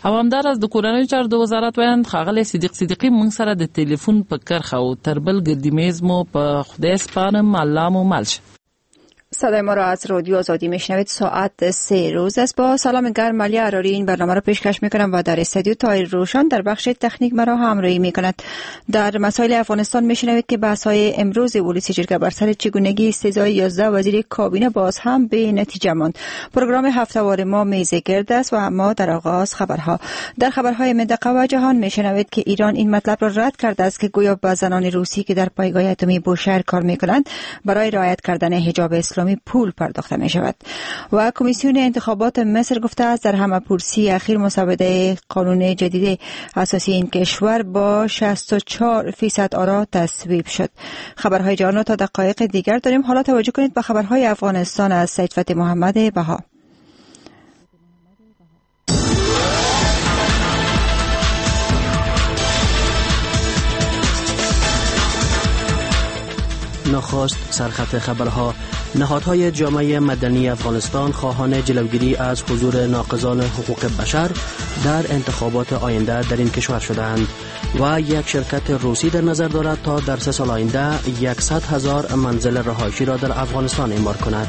همدار از د کورنۍ چارو د وزارت ویاند ښاغلی صدیقی موږ سره د ټلیفون په کرخه او تر بل ګردی میز مو په خدای سپارم. الله مو مل شه. صدای ما را از رادیو آزادی میشنوید. ساعت 3 روز است. با سلام گرم علی اراری این برنامه را پیشکش میکنم و در استودیو طاهر روشن در بخش تکنیک مرا همراهی میکند. در مسائل افغانستان میشنوید که بحث‌های امروز ولسی جرگه بر سر چگونگی استیضای 11 وزیر کابینه باز هم به نتیجه ماند. پروگرام هفته‌وار ما میز گرد است و اما در آغاز خبرها. در خبرهای منطقه و جهان میشنوید که ایران این مطلب را رد کرده است که گویا به زنان روسی که در پایگاه اتمی بوشهر کار میکنند برای رعایت کردن حجاب اسلامی پول پرداخته می شود. و کمیسیون انتخابات مصر گفته است در همه‌پرسی اخیر مسوده قانون جدید اساسی این کشور با 64% آرا تصویب شد. خبرهای جهان را تا دقایق دیگر داریم. حالا توجه کنید به خبرهای افغانستان از سید فتح محمد بها. نخست سرخط خبرها. نهادهای جامعه مدنی افغانستان خواهان جلوگیری از حضور ناقضان حقوق بشر در انتخابات آینده در این کشور شدند و یک شرکت روسی در نظر دارد تا در 3 سال آینده 100,000 منزل رهایشی را در افغانستان اعمار کند.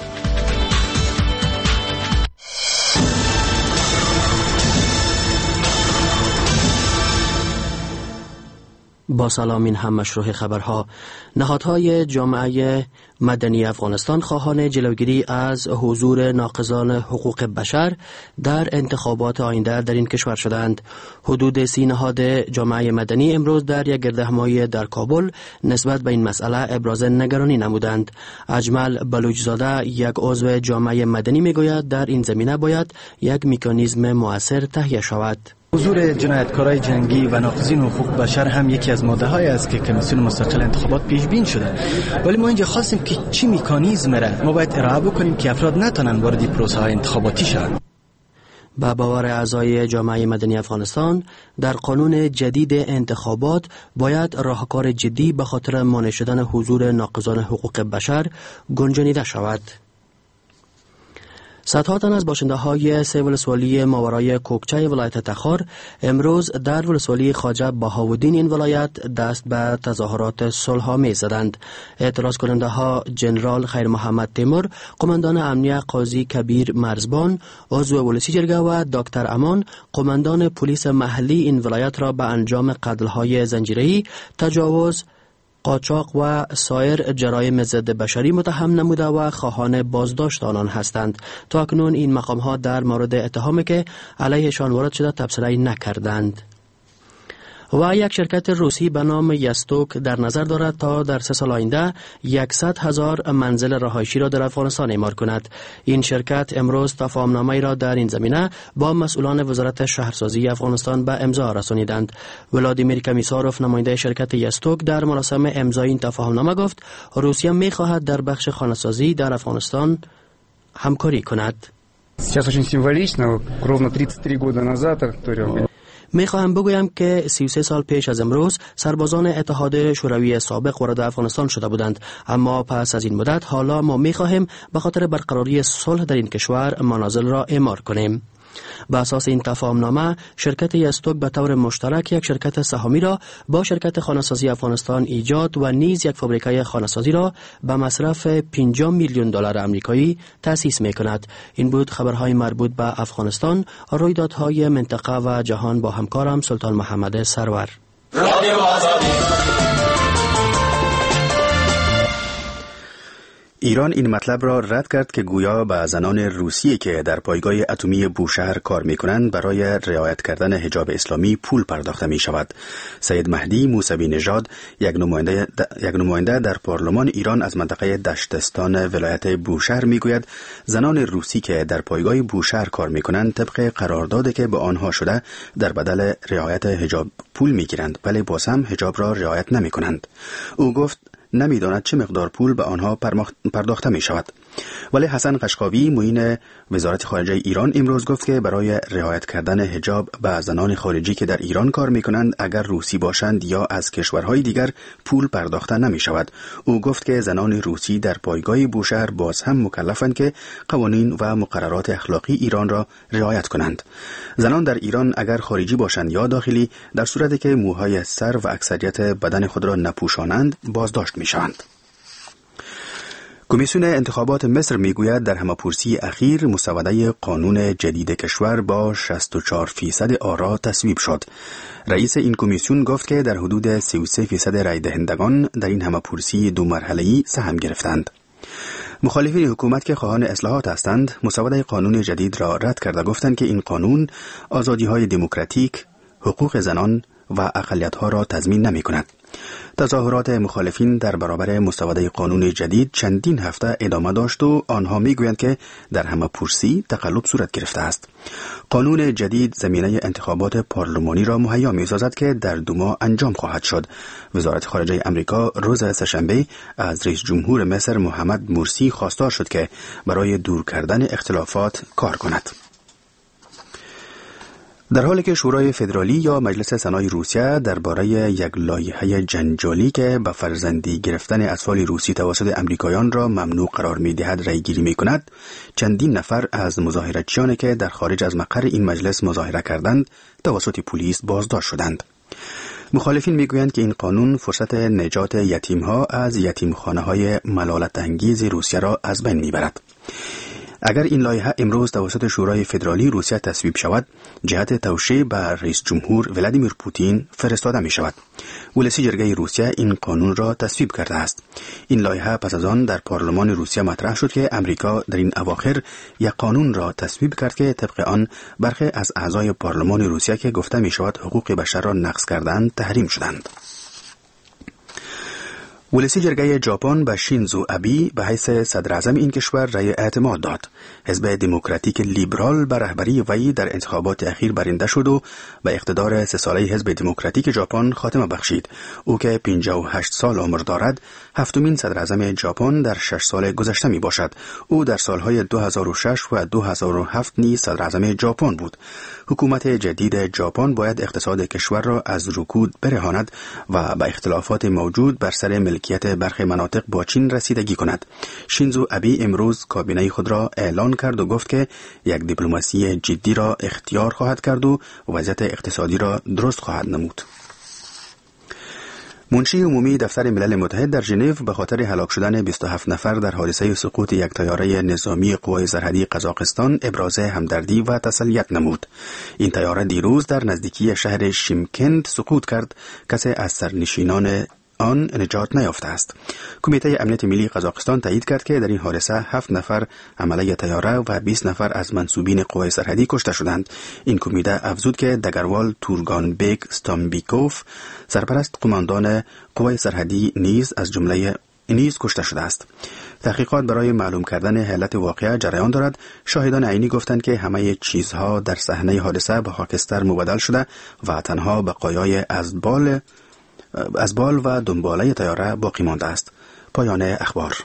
با سلام، این هم مشروع خبرها. نهادهای جامعه مدنی افغانستان خواهان جلوگیری از حضور ناقضان حقوق بشر در انتخابات آینده در این کشور شدند. حدود 30 نهاد جامعه مدنی امروز در یک گردهمایی در کابل نسبت به این مسئله ابراز نگرانی نمودند. اجمل بلوچزاده، یک عضو جامعه مدنی، میگوید در این زمینه باید یک مکانیزم مؤثر تهیه شود. حضور جنایتکارای جنگی و ناقضین حقوق بشر هم یکی از ماده‌هایی است که کمیسیون مستقل انتخابات پیش بین شده، ولی ما اینجا خواستیم که چی مکانیزم را ما باید ارائه بکنیم که افراد نتونن وارد پروسه های انتخاباتی شوند. با باور اعضای جامعه مدنی افغانستان در قانون جدید انتخابات باید راهکار جدی به خاطر مانع شدن حضور ناقضان حقوق بشر گنجانیده شود. صدها تن از باشنده های 3 ولسوالی ماورای کوکچه ولایت تخار امروز در ولسوالی خواجه بهاءالدین این ولایت دست به تظاهرات صلح‌آمیز زدند. اعتراض کننده ها جنرال خیر محمد تیمور، قماندان امنیه قاضی کبیر مرزبان، عضو ولسی جرگه و دکتر امان، قماندان پلیس محلی این ولایت را به انجام قتل‌های زنجیره‌ای، تجاوز، قاچاق و سایر جرایم ضد بشری متهم نموده و خواهان بازداشت آنان هستند. تا اکنون این مقام ها در مورد اتهامی که علیهشان وارد شده تبصره نکردند. و یک شرکت روسی به نام یستوک در نظر دارد تا در 3 سال آینده 100,000 منزل رهایشی را در افغانستان اعمار کند. این شرکت امروز تفاهمنامه را در این زمینه با مسئولان وزارت شهرسازی افغانستان به امضا رسانیدند. ولادیمیر کمیساروف، نماینده شرکت یستوک، در مراسم امضای این تفاهمنامه گفت روسیه می‌خواهد در بخش خانه‌سازی در افغانستان همکاری کند. Сейчас очень символично, ровно 33 года назад میخواهم بگویم که 33 سال پیش از امروز سربازان اتحاد شوروی سابق وارد افغانستان شده بودند، اما پس از این مدت حالا ما میخواهیم به خاطر برقراری صلح در این کشور منازل را اعمار کنیم. به اساس این تفاهمنامه شرکت یستوک به طور مشترک یک شرکت سهامی را با شرکت خانه‌سازی افغانستان ایجاد و نیز یک فابریکه خانه‌سازی را به مصرف 50 میلیون دلار آمریکایی تأسیس می‌کند. این بود خبرهای مربوط به افغانستان. رویدادهای منطقه و جهان با همکارم سلطان محمد سرور. ایران این مطلب را رد کرد که گویا به زنان روسی که در پایگاه اتمی بوشهر کار می‌کنند برای رعایت کردن حجاب اسلامی پول پرداخته می‌شود. سید مهدی موسوی نژاد، یک نماینده در پارلمان ایران از منطقه دشتستان ولایت بوشهر می‌گوید زنان روسی که در پایگاه بوشهر کار می‌کنند طبق قراردادی که به آنها شده در بدل رعایت حجاب پول می‌گیرند، ولی باز هم حجاب را رعایت نمی‌کنند. او گفت نمی‌داند چه مقدار پول به آنها پرداخته می شود. ولی حسن قشقاوی معین وزارت خارجه ایران امروز گفت که برای رعایت کردن حجاب به زنان خارجی که در ایران کار میکنند اگر روسی باشند یا از کشورهای دیگر پول پرداخته نمی شود. او گفت که زنان روسی در پایگاه بوشهر باز هم مکلفند که قوانین و مقررات اخلاقی ایران را رعایت کنند. زنان در ایران اگر خارجی باشند یا داخلی در صورتی که موهای سر و اکثریت بدن خود را نپوشانند بازداشت می شوند. کمیسیون انتخابات مصر میگوید در همه‌پرسی اخیر مسوده قانون جدید کشور با 64% آرا تصویب شد. رئیس این کمیسیون گفت که در حدود 33% رای دهندگان در این همه‌پرسی دو مرحله‌ای سهم گرفتند. مخالفین حکومت که خواهان اصلاحات هستند مسوده قانون جدید را رد کرده گفتند که این قانون آزادی‌های دموکراتیک، حقوق زنان و اقلیت‌ها را تضمین نمی‌کند. تظاهرات مخالفین در برابر مسوده قانون جدید چندین هفته ادامه داشت و آنها میگویند که در همه‌پرسی تقلب صورت گرفته است. قانون جدید زمینه انتخابات پارلمانی را مهیا می‌سازد که در 2 ماه انجام خواهد شد. وزارت خارجه آمریکا روز سه‌شنبه از رئیس جمهور مصر محمد مرسی خواستار شد که برای دور کردن اختلافات کار کند. در حالی که شورای فدرالی یا مجلس سنای روسیه درباره یک لایحه جنجالی که به فرزندی گرفتن اطفال روسی توسط امریکایان را ممنوع قرار می‌دهد رأی‌گیری می‌کند، چندین نفر از مظاهراتچیانی که در خارج از مقر این مجلس مظاهره کردند توسط پلیس بازداشت شدند. مخالفین میگویند که این قانون فرصت نجات یتیم‌ها از یتیمخانه‌های ملالت‌انگیز روسیه را از بین می‌برد. اگر این لایحه امروز توسط شورای فدرالی روسیه تصویب شود، جهت توشیح به رئیس جمهور ولادیمیر پوتین فرستاده می شود. ولسی جرگه روسیه این قانون را تصویب کرده است. این لایحه پس از آن در پارلمان روسیه مطرح شد که امریکا در این اواخر یک قانون را تصویب کرد که طبق آن برخی از اعضای پارلمان روسیه که گفته می شود حقوق بشر را نقض کردند تحریم شدند. ولسی جرگه ژاپن به شینزو ابی به حیث صدر اعظم این کشور رأی اعتماد داد. حزب دموکراتیک لیبرال به رهبری وی در انتخابات اخیر برنده شد و به اقتدار 3 ساله حزب دموکراتیک ژاپن خاتمه بخشید. او که 58 سال عمر دارد، 7مین صدر اعظم ژاپن در 6 سال گذشته می باشد. او در سالهای 2006 و 2007 نیز صدر اعظم ژاپن بود. حکومت جدید ژاپن باید اقتصاد کشور را از رکود برهاند و به اختلافات موجود بر سر ملکیت برخی مناطق با چین رسیدگی کند. شینزو ابی امروز کابینه خود را اعلان کرد و گفت که یک دیپلماسی جدی را اختیار خواهد کرد و وضعیت اقتصادی را درست خواهد نمود. منشی عمومی دفتر ملل متحد در ژنو به خاطر هلاک شدن 27 نفر در حادثه سقوط یک طیاره نظامی قوای سرحدی قزاقستان ابراز همدردی و تسلیت نمود. این طیاره دیروز در نزدیکی شهر شیمکند سقوط کرد. کسی از سرنشینان آن نجات نیافته است. کمیته امنیت ملی قزاقستان تایید کرد که در این حادثه 7 نفر حمله طیاره و 20 نفر از منسوبین قوای سرحدی کشته شدند. این کمیته افزود که دگروال تورگانبک استامبیکوف سرپرست قماندان قوای سرحدی نیز از جمله نیز کشته شده است. تحقیقات برای معلوم کردن علت واقعه جریان دارد. شاهدان عینی گفتند که همه چیزها در صحنه حادثه به خاکستر مبدل شده و تنها بقایای از بال و دنباله طیاره باقی مانده است. پایان اخبار.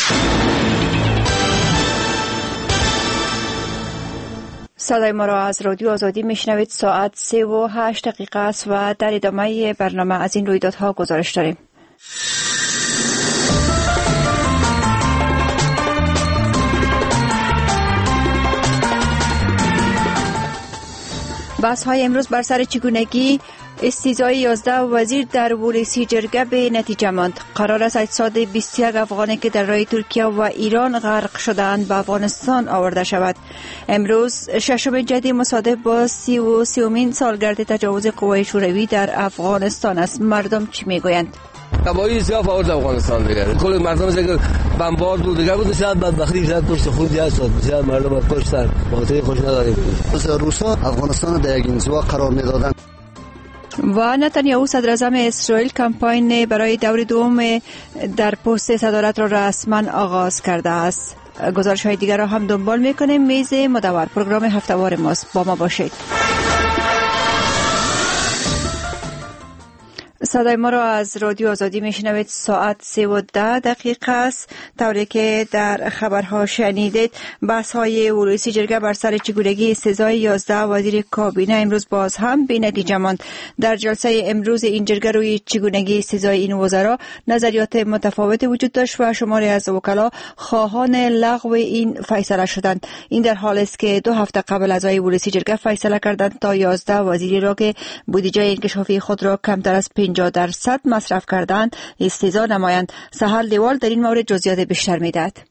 صدای ما را از رادیو آزادی میشنوید. ساعت 3:08 است و در ادامه برنامه از این رویدادها گزارش داریم. بحث های امروز بر سر چگونگی استیزای 11 وزیر در ولسی جرگه به نتیجه ماند. قرار است اجساد 21 افغانی که در راه ترکیه و ایران غرق شده‌اند به افغانستان آورده شود. امروز ششمین جدی مصادف با 33مین سالگرد تجاوز قوای شوروی در افغانستان است. مردم چی میگویند؟ قبایل سیاه آورد افغانستان دیگر کل مردم دیگر بمبارد بود دیگر بود شاید بدبختی شاید پشت خود جا شد بسیار مردم کشتن باطلی خوش نداریم. روسا افغانستان در یک انزوا قرار میدادند. و نتانیاهو صدر اعظم اسرائیل کمپاین برای دور دوم در پست صدارت را رسما آغاز کرده است. گزارش های دیگر را هم دنبال میکنیم. میز مدور پروگرام هفتهوار ماست. با ما باشید. صدای ما را از رادیو آزادی میشنوید. ساعت 3:10 است. طوری که در خبرها شنیدید، بحث های ولسی جرگه بر سر چگونگی استعزای 11 وزیر کابینه امروز باز هم بی نتیجه ماند. در جلسه امروز این جرگه روی چگونگی استعزای این وزرا نظریات متفاوتی وجود داشت و شماری از وکلا خواهان لغو این فیصله شدند. این در حالی است که 2 هفته قبل اعضای ولسی جرگه فیصله کردند تا 11 وزیری را که بودجه انکشافی خود را کمتر از 50% مصرف کردند استعزا نمایند. سهل دیوال در این مورد جزئیات بیشتر میدهد.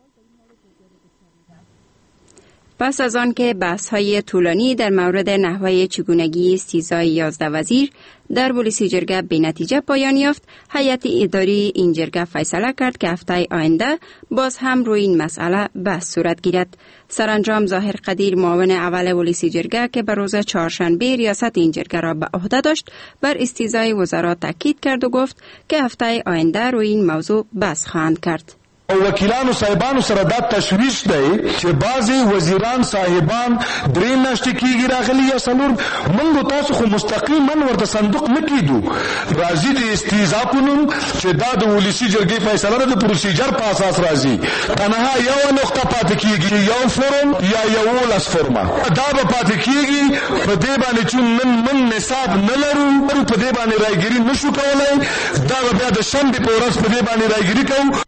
پس از آن که بحث‌های طولانی در مورد نحوه چگونگی استعزای 11 وزیر در ولسی جرگه به نتیجه پایان یافت، هیئت اداری این جرگه فیصله کرد که هفته آینده باز هم روی این مسئله بحث صورت گیرد. سرانجام ظاهر قدیر معاون اول ولسی جرگه که به روز چهارشنبه ریاست این جرگه را به عهده داشت، بر استعزای وزرا تاکید کرد و گفت که هفته آینده روی این موضوع بحث خواهند کرد. وکیلانو صاحبانو سره دا تشویش دی چې بعضی وزیران صاحبان درې میاشتې کېږي راغلي یا څلور، موږ تاسو خو مستقیما ورته صندوق نه کیدو، راځي د استیزا په نوم چې دا د ولسي جرګې فیصله ده، د پروسیجر په اساس راځي. تنها یو نقطه پاتې کېږي، یو فورم یا 11 فورمه دا به پاتې کېږي. په دې باندې چې من نصاب نه لرو، په دې باندې راګیري نشو کولای، دا به بیا د شنبې په ورځ په دې باندې راګیري کوو.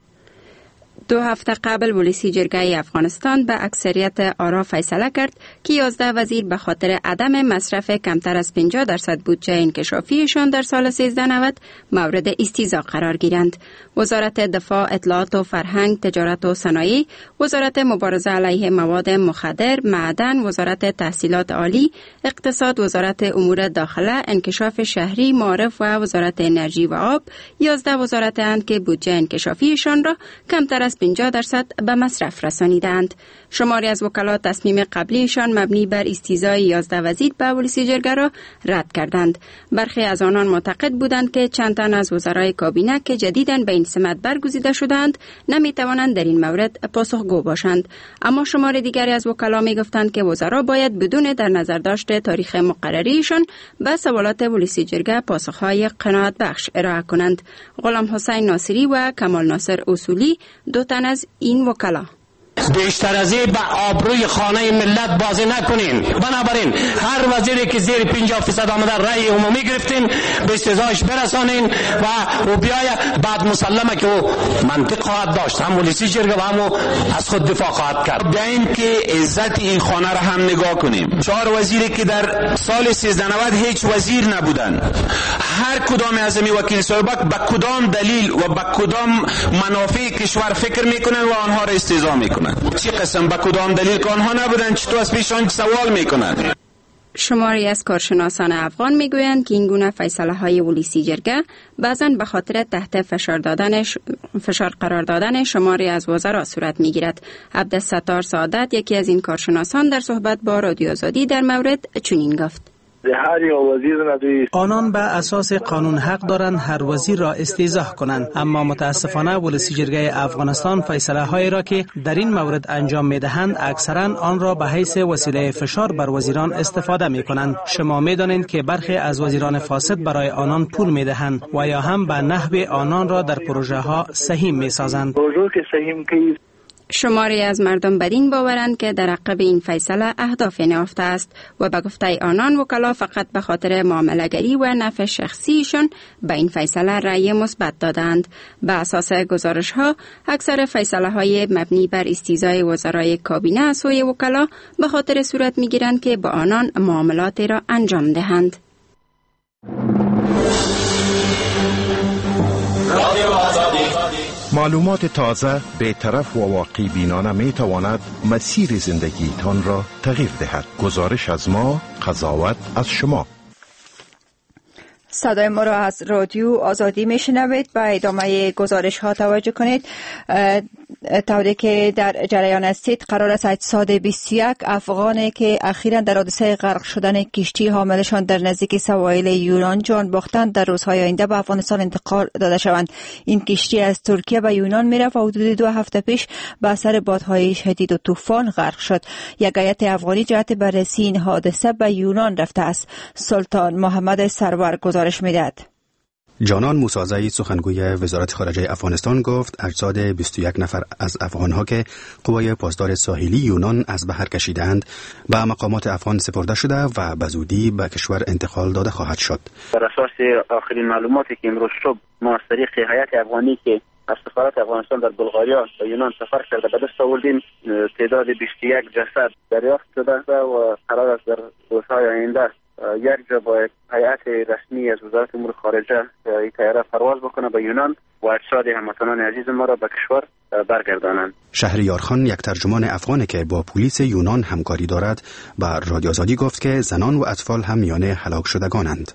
2 هفته قبل ولسی جرگه افغانستان به اکثریت آرا فیصله کرد که 11 وزیر به خاطر عدم مصرف کمتر از 50% بودجه انکشافیشان در سال 1390 مورد استیضاح قرار گیرند. وزارت دفاع، اطلاعات و فرهنگ، تجارت و صنایع، وزارت مبارزه علیه مواد مخدر، معدن، وزارت تحصیلات عالی، اقتصاد، وزارت امور داخله، انکشاف شهری، معارف و وزارت انرژی و آب 11 وزارتند که بودجه انکشافیشان را کمتر از 50% به مصرف رسانیدند. شماری از وکلا تصمیم قبلیشان مبنی بر استیضای 11 وزیر به ولسی جرگه را رد کردند. برخی از آنان معتقد بودند که چند تن از وزرای کابینه که جدیداً به این سمت برگزیده شدند نمیتوانند در این مورد پاسخگو باشند. اما شمار دیگری از وکلا میگفتند که وزرا باید بدون در نظر داشت تاریخ مقرریشان به سوالات ولسی جرگه پاسخهای قناعت بخش ارائه کنند. غلام حسین ناصری و کمال ناصر اصولی 2 تن از این وکلا. بیشتر از این به آبروی خانه ملت بازی نکنین. بنابراین هر وزیری که زیر 50% آمده رأی عمومی گرفتین به استعزایش برسانین و بیای بعد مسلمه که او منطق خواهد داشت، هم ولسی جرگه و هم از خود دفاع خواهد کرد. بیاییم که عزت این خانه را هم نگاه کنیم. 4 وزیری که در سال 1390 هیچ وزیر نبودن، هر کدام از این وکیل صاحبک به کدام دلیل و به کدام منافع کشور فکر میکنن و آنها را استعزا میکنن. چی قسم به کدام دلیل که آنها نبودن چطور از پیشان سوال میکنن. شماری از کارشناسان افغان میگویند که این گونه فیصله های ولسی جرگه بعضاً به خاطر تحت فشار قرار دادن شماری از وزرا صورت میگیرد. عبدالستار سعادت یکی از این کارشناسان در صحبت با رادیو آزادی در مورد چنین گفت: آنان به اساس قانون حق دارند هر وزیر را استیضاح کنند، اما متاسفانه ولسی جرگه افغانستان فیصله هایی را که در این مورد انجام می دهند اکثرا آن را به حیث وسیله فشار بر وزیران استفاده می کنند. شما می دانید که برخی از وزیران فاسد برای آنان پول می دهند و یا هم به نحو آنان را در پروژه ها سهیم می سازند. شماری از مردم بدین باورند که در عقب این فیصله اهداف نهفته است و به گفته آنان وکلا فقط به خاطر معامله‌گری و نفع شخصیشون به این فیصله رأی مثبت دادند. به اساس گزارش ها اکثر فیصله های مبنی بر استیضای وزرای کابینه از سوی وکلا به خاطر صورت میگیرند که با آنان معاملاتی را انجام دهند. معلومات تازه، بی‌طرف و واقعی بینانه می تواند مسیر زندگیتان را تغییر دهد. گزارش از ما، قضاوت از شما. صدای ما را از رادیو آزادی میشنوید. به ادامه گزارش ها توجه کنید. طوری که در جریان هستید قرار است اجساد 21 افغانی که اخیراً در حادثه غرق شدن کشتی حاملشان در نزدیک سواحل یونان جان باختند در روزهای آینده به افغانستان انتقال داده شوند. این کشتی از ترکیه به یونان میرفت و حدود 2 هفته پیش به اثر بادهای شدید و طوفان غرق شد. یک هیئت افغانی جهت بررسی این حادثه به یونان رفته است. سلطان محمد سرور گزارش میدهد. جانان موسازی سخنگوی وزارت خارجه افغانستان گفت اجساد 21 نفر از افغانها که قوای پاسدار ساحلی یونان از بحر کشیدند به مقامات افغان سپرده شده و به زودی به کشور انتقال داده خواهد شد. بر اساس آخرین معلوماتی که امروز صبح ما از طریق هیئت افغانی که از سفارت افغانستان در بلغاریا و یونان سفر کرده به دست آوردیم، تعداد 21 جسد دریافت شده و قرار است در روزهای آینده یک جا با هیئت رسمی از وزارت امور خارجه این طیاره پرواز بکنه به یونان و اجساد هموطنان عزیز ما را به کشور برگردانند. شهریار خان، یک ترجمان افغانی که با پلیس یونان همکاری دارد، به رادیو آزادی گفت که زنان و اطفال هم میان هلاک شدگانند.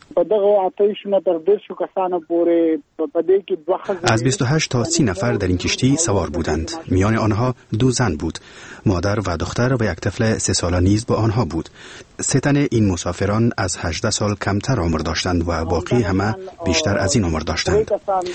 از 28 تا 30 نفر در این کشتی سوار بودند. میان آنها 2 زن بود. مادر و دختر و یک طفل 3 ساله نیز با آنها بود. 3 تن این مسافران از 18 سال کمتر عمر داشتند و باقی همه بیشتر از این عمر داشتند.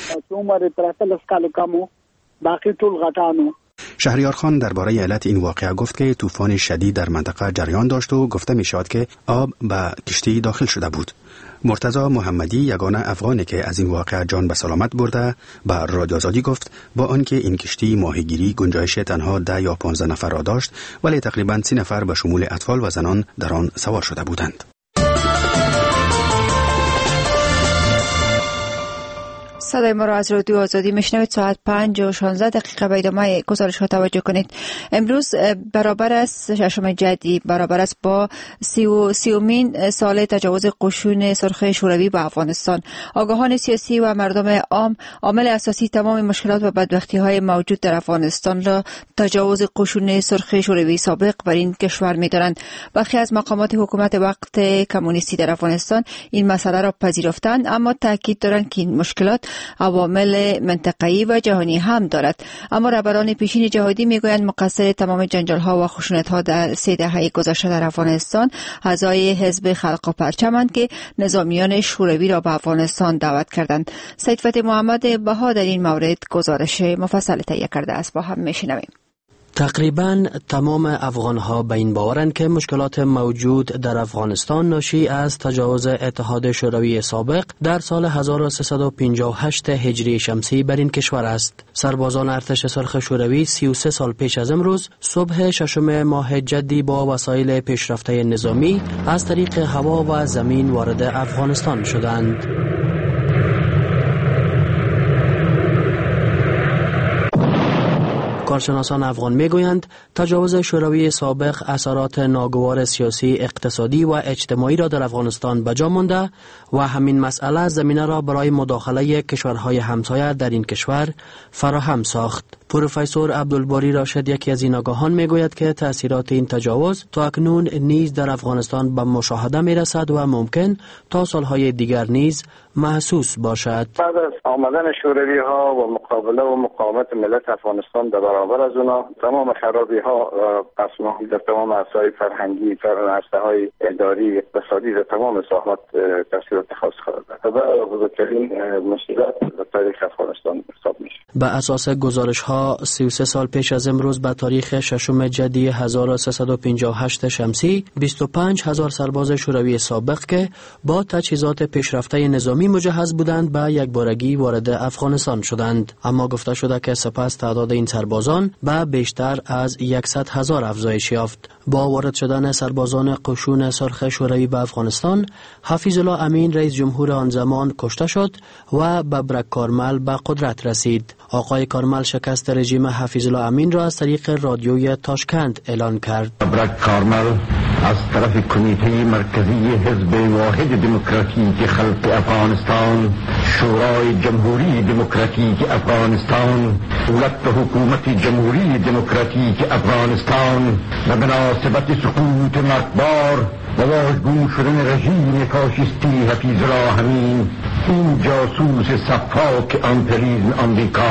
شهریار خان درباره علت این واقعه گفت که طوفان شدید در منطقه جریان داشت و گفته می شود که آب به کشتی داخل شده بود. مرتضی محمدی، یگانه افغانی که از این واقعه جان به سلامت برده، به رادیو آزادی گفت با آنکه این کشتی ماهیگیری گنجایش تنها 10 یا 15 نفر را داشت، ولی تقریباً 30 نفر به شمول اطفال و زنان در آن سوار شده بودند. صدای ما را از رادیو آزادی میشنوید. ساعت 5:16 به ادامه گزارش ها توجه کنید. امروز برابر است 6 جدی، برابر است با 30مین سال تجاوز قشون سرخ شوروی به افغانستان. آگاهان سیاسی و مردم عام عامل اساسی تمام مشکلات و بدبختی های موجود در افغانستان را تجاوز قشون سرخ شوروی سابق بر این کشور می‌دارند. برخی از مقامات حکومت وقت کمونیستی در افغانستان این مسئله را پذیرفتند، اما تاکید دارند که این مشکلات عوامل منطقه‌ای و جهانی هم دارد. اما رهبران پیشین جهادی میگویند مقصر تمام جنجال‌ها و خشونت‌ها در 3 دهه گذشته در افغانستان اعضای حزب خلق و پرچمند که نظامیان شوروی را به افغانستان دعوت کردند. سید فتح محمد بها در این مورد گزارش مفصل تهیه کرده است، با هم میشنویم. تقریباً تمام افغانها به این باورند که مشکلات موجود در افغانستان ناشی از تجاوز اتحاد شوروی سابق در سال 1358 هجری شمسی بر این کشور است. سربازان ارتش سرخ شوروی 33 سال پیش از امروز صبح 6 ماه جدی با وسایل پیشرفته نظامی از طریق هوا و زمین وارد افغانستان شدند. کارشناسان افغان میگویند تجاوز شوروی سابق اثرات ناگوار سیاسی، اقتصادی و اجتماعی را در افغانستان بجا مانده و همین مسئله زمینه را برای مداخله کشورهای همسایه در این کشور فراهم ساخت. پروفسور عبدالباری راشد، یکی از این آگاهان، میگوید که تأثیرات این تجاوز تا اکنون نیز در افغانستان به مشاهده میرسد و ممکن تا سالهای دیگر نیز محسوس باشد. بعد از آمدن شوروی ها و مقابله و مقاومت ملت افغانستان در برابر از اونا، تمام خرابی ها و قسم‌ها در تمام عرصه‌های فرهنگی، عرصه‌های اداری، اقتصادی در تمام ساحات تأثیرات خاص خواهد داشت. و بزرگترین مشکلات در تاریخ افغانستان حساب میشه. به اساس گزارش ها 33 سال پیش از امروز به تاریخ 6 جدی 1358 شمسی 25,000 سرباز شوروی سابق که با تجهیزات پیشرفته نظامی مجهز بودند به یکبارگی وارد افغانستان شدند. اما گفته شده که سپس تعداد این سربازان به بیشتر از 100,000 افزایش یافت. با وارد شدن سربازان قشون سرخ شوروی به افغانستان، حفیظ الله امین رئیس جمهور آن زمان کشته شد و ببرک کارمل به قدرت رسید. آقای کارمل شکست رژیم حفیظ الله امین را از طریق رادیوی تاشکند اعلان کرد. ببرک کارمل از طرف کمیته مرکزی حزب واحد دموکراتیک خلق افغانستان، شورای جمهوری دموکراتیک افغانستان، دولت و حکومت جمهوری دموکراتیک افغانستان و مناسبت سقوط مرگبار و واژگون شدن رژیم فاشیستی حفیظ الله امین، این جاسوس صفاک امپریالیسم آمریکا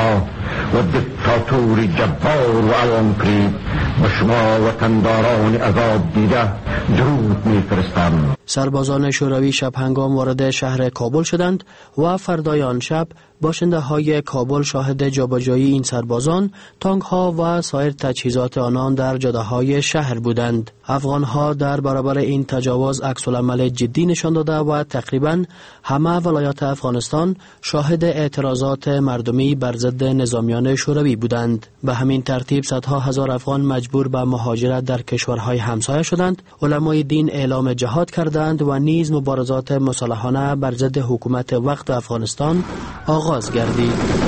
و دیکتاتوری جبار و عوام کرید و شما وطنداران عذاب دیده درود میفرستم. سربازان شوروی شب هنگام وارد شهر کابل شدند و فردای آن شب باشنده های کابل شاهد جابجایی این سربازان، تانک ها و سایر تجهیزات آنان در جاده های شهر بودند. افغان ها در برابر این تجاوز عکس العمل جدی نشان داده و تقریبا همه ولایات افغانستان شاهد اعتراضات مردمی بر ضد نظامیان شوروی بودند. به همین ترتیب صدها هزار افغان مجبور به مهاجرت در کشورهای همسایه شدند. علمای دین اعلام جهاد کردند و نیز مبارزات مسلحانه بر ضد حکومت وقت افغانستان آغاز گردید.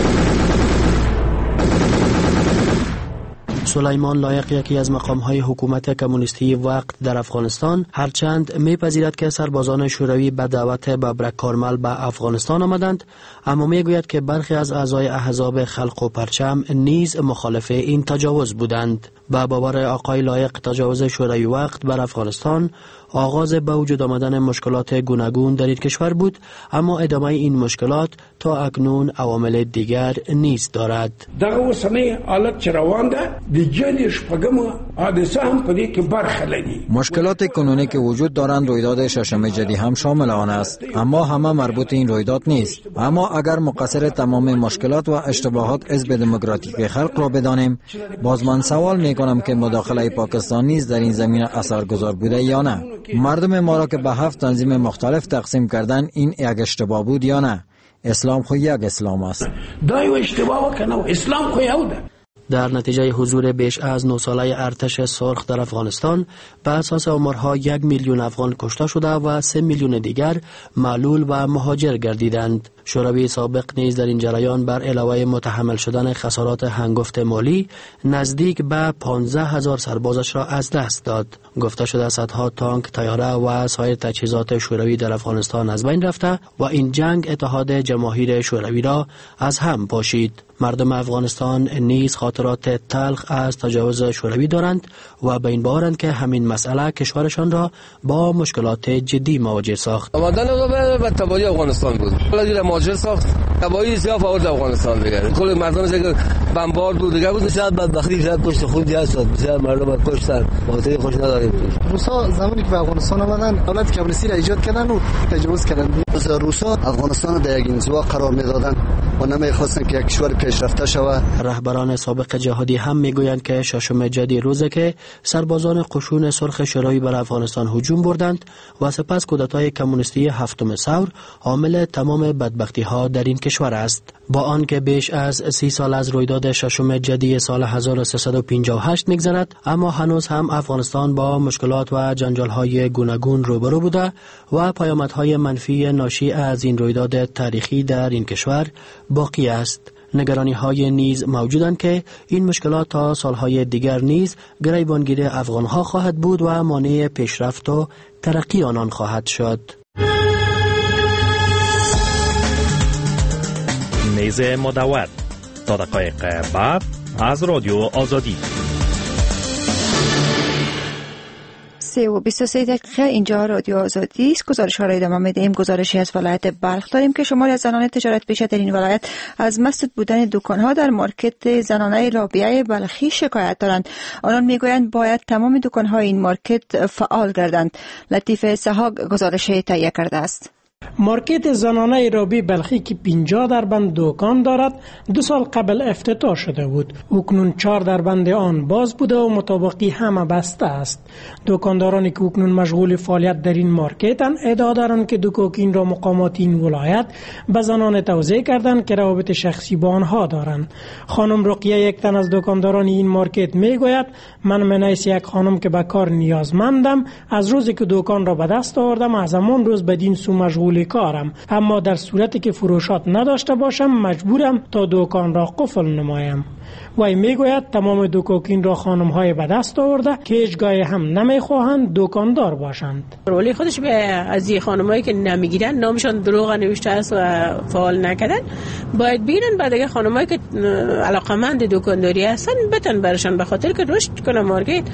سلیمان لایق یکی از مقام‌های حکومت کمونیستی وقت در افغانستان هرچند می‌پذیرد که سربازان شوروی به دعوت ببرک کارمل به افغانستان آمدند، اما می‌گوید که برخی از اعضای احزاب خلق و پرچم نیز مخالف این تجاوز بودند. به باور آقای لایق تجاوز شوروی وقت بر افغانستان آغاز به وجود آمدن مشکلات گوناگون در این کشور بود، اما ادامه این مشکلات تا اکنون عوامل دیگر نیز دارد. دغه اوسنۍ حالت چې روان ده د جدي شپږم حادثه هم په دې کې برخه لري. مشکلات کنونی که وجود دارند رویداد ششم جدی هم شامل آن است، اما همه مربوط این رویداد نیست. اما اگر مقصر تمام مشکلات و اشتباهات حزب دموکراتیک خلق را بدانیم، باز من سوال می‌کنم که مداخله پاکستان نیز در این زمینه اثرگذار بوده یا نه. مردم ما را که به 7 تنظیم مختلف تقسیم کردن این یک اشتباه بود یا نه؟ اسلام خو یک اسلام است. دا اشتباه کنه اسلام خو یو ده. در نتیجه حضور بیش از 9 ساله ارتش سرخ در افغانستان به اساس آمارها 1 میلیون افغان کشته شده و 3 میلیون دیگر معلول و مهاجر گردیدند. شوروی سابق نیز در این جریان بر علاوه متحمل شدن خسارات هنگفت مالی نزدیک به 15,000 سربازش را از دست داد. گفته شده صدها تانک، طیاره و سایر تجهیزات شوروی در افغانستان از بین رفته و این جنگ اتحاد جماهیر شوروی را از هم پاشید. مردم افغانستان نیز خاطرات تلخ از تجاوز شوروی دارند و به این باورند که همین مسئله کشورشان را با مشکلات جدی مواجه ساخت. آمدن به تباهی افغانستان بود. مهاجر ساخت تباهی سیاه آورد افغانستان دیگر. کل مردم دیگر بمبارد بود دیگر بود. شاید بدبختی شاید پشت خود جهت شد. بسیار مردم کشتن. خاطری خوش نداریم. روسا زمانی که به افغانستان آمدن دولت کمونیستی را ایجاد کردن و تجاوز کردن. روسا افغانستان در یک انزوا قرار میدادن و نمیخواستن که یک کشور پیشرفته شود. رهبران سابق جهادی هم میگویند که ششم جدی روزه که سربازان قشون سرخ شوروی بر افغانستان هجوم بردند و سپس کودتای کمونیستی 7 ثور عامل تمام بدبختی ها در این کشور است. با آنکه بیش از 30 سال از رویداد ششم جدی سال 1358 میگذرد، اما هنوز هم افغانستان با مشکلات و جنجال های گوناگون روبرو بوده و پیامدهای منفی ناشی از این رویداد تاریخی در این کشور باقی است. نگرانی های نیز موجودند که این مشکلات تا سالهای دیگر نیز گریبانگیر افغان ها خواهد بود و مانع پیشرفت و ترقی آنان خواهد شد. میز مدور تا دقایق بعد از رادیو آزادی. 3:23 دقیقه اینجا رادیو آزادی است. گزارش ها را ادامه میدهیم. گزارشی از ولایت بلخ داریم که شماری از زنان تجارت پیشه در این ولایت از مسدود بودن دکان ها در مارکت زنانه رابعه بلخی شکایت دارند. آنان میگویند باید تمام دکان های این مارکت فعال گردند. لطیف سحاق گزارش تهیه کرده است. مارکت زنانه رابعه بلخی که 50 دربند دکان دارد 2 سال قبل افتتاح شده بود. اکنون 4 دربند آن باز بوده و مطابقی همه بسته است. دکاندارانی که اکنون مشغول فعالیت در این مارکتند ادعا دارند که دکاکین را مقامات این ولایت به زنان توزیع کردند که روابط شخصی با آنها دارند. خانم رقیه یک تن از دکانداران این مارکت میگوید من منیس یک خانم که به کار نیازمندم، از روزی که دکان را به دست آوردم از همان روز بدین سو مشغول کارم، اما در صورتی که فروشات نداشته باشم مجبورم تا دکان را قفل نمایم. وی میگوید تمام دکاکین را خانم‌های به دست آورده که هیچگاه هم نمیخواهند دکاندار باشند. ولی خودش به از این خانمایی که نمیگیرن نامشان دروغ نوشته است و فعال نکردن باید بیرن بعد اگه خانمایی که علاقمند دکانداری هستن بتن برشان به خاطر که رشد کنه مارکت.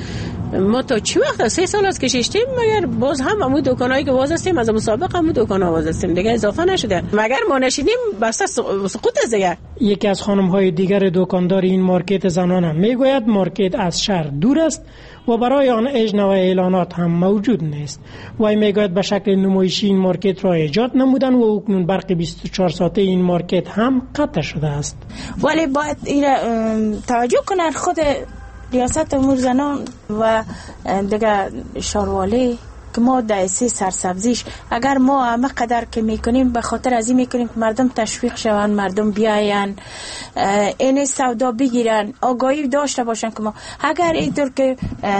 ما تا چی وقت 3 سال است که ششتیم، مگر باز هم همون دکانایی که باز هستیم از مسابقه همون دکانا باز هستیم دیگه، اضافه نشده. مگر ما نشینیم بس سقوط است دیگه. یکی از خانم‌های دیگر دکاندار این مارکت زنان هم میگوید مارکت از شهر دور است و برای آن اجنه و اعلانات هم موجود نیست. وی میگوید به شکل نمایشی این مارکت را ایجاد نمودن و اکنون برق 24 ساعته این مارکت هم قطع شده است. ولی باید این توجه کنند خود ریاست امور زنان و دیگه شاروالی که ما دایسی سرسبزیش اگر ما همه قدر که میکنیم به خاطر از این میکنیم که مردم تشویق شوند، مردم بیاین این سودا بگیرن، آگاهی داشته باشن که ما اگر اینطور که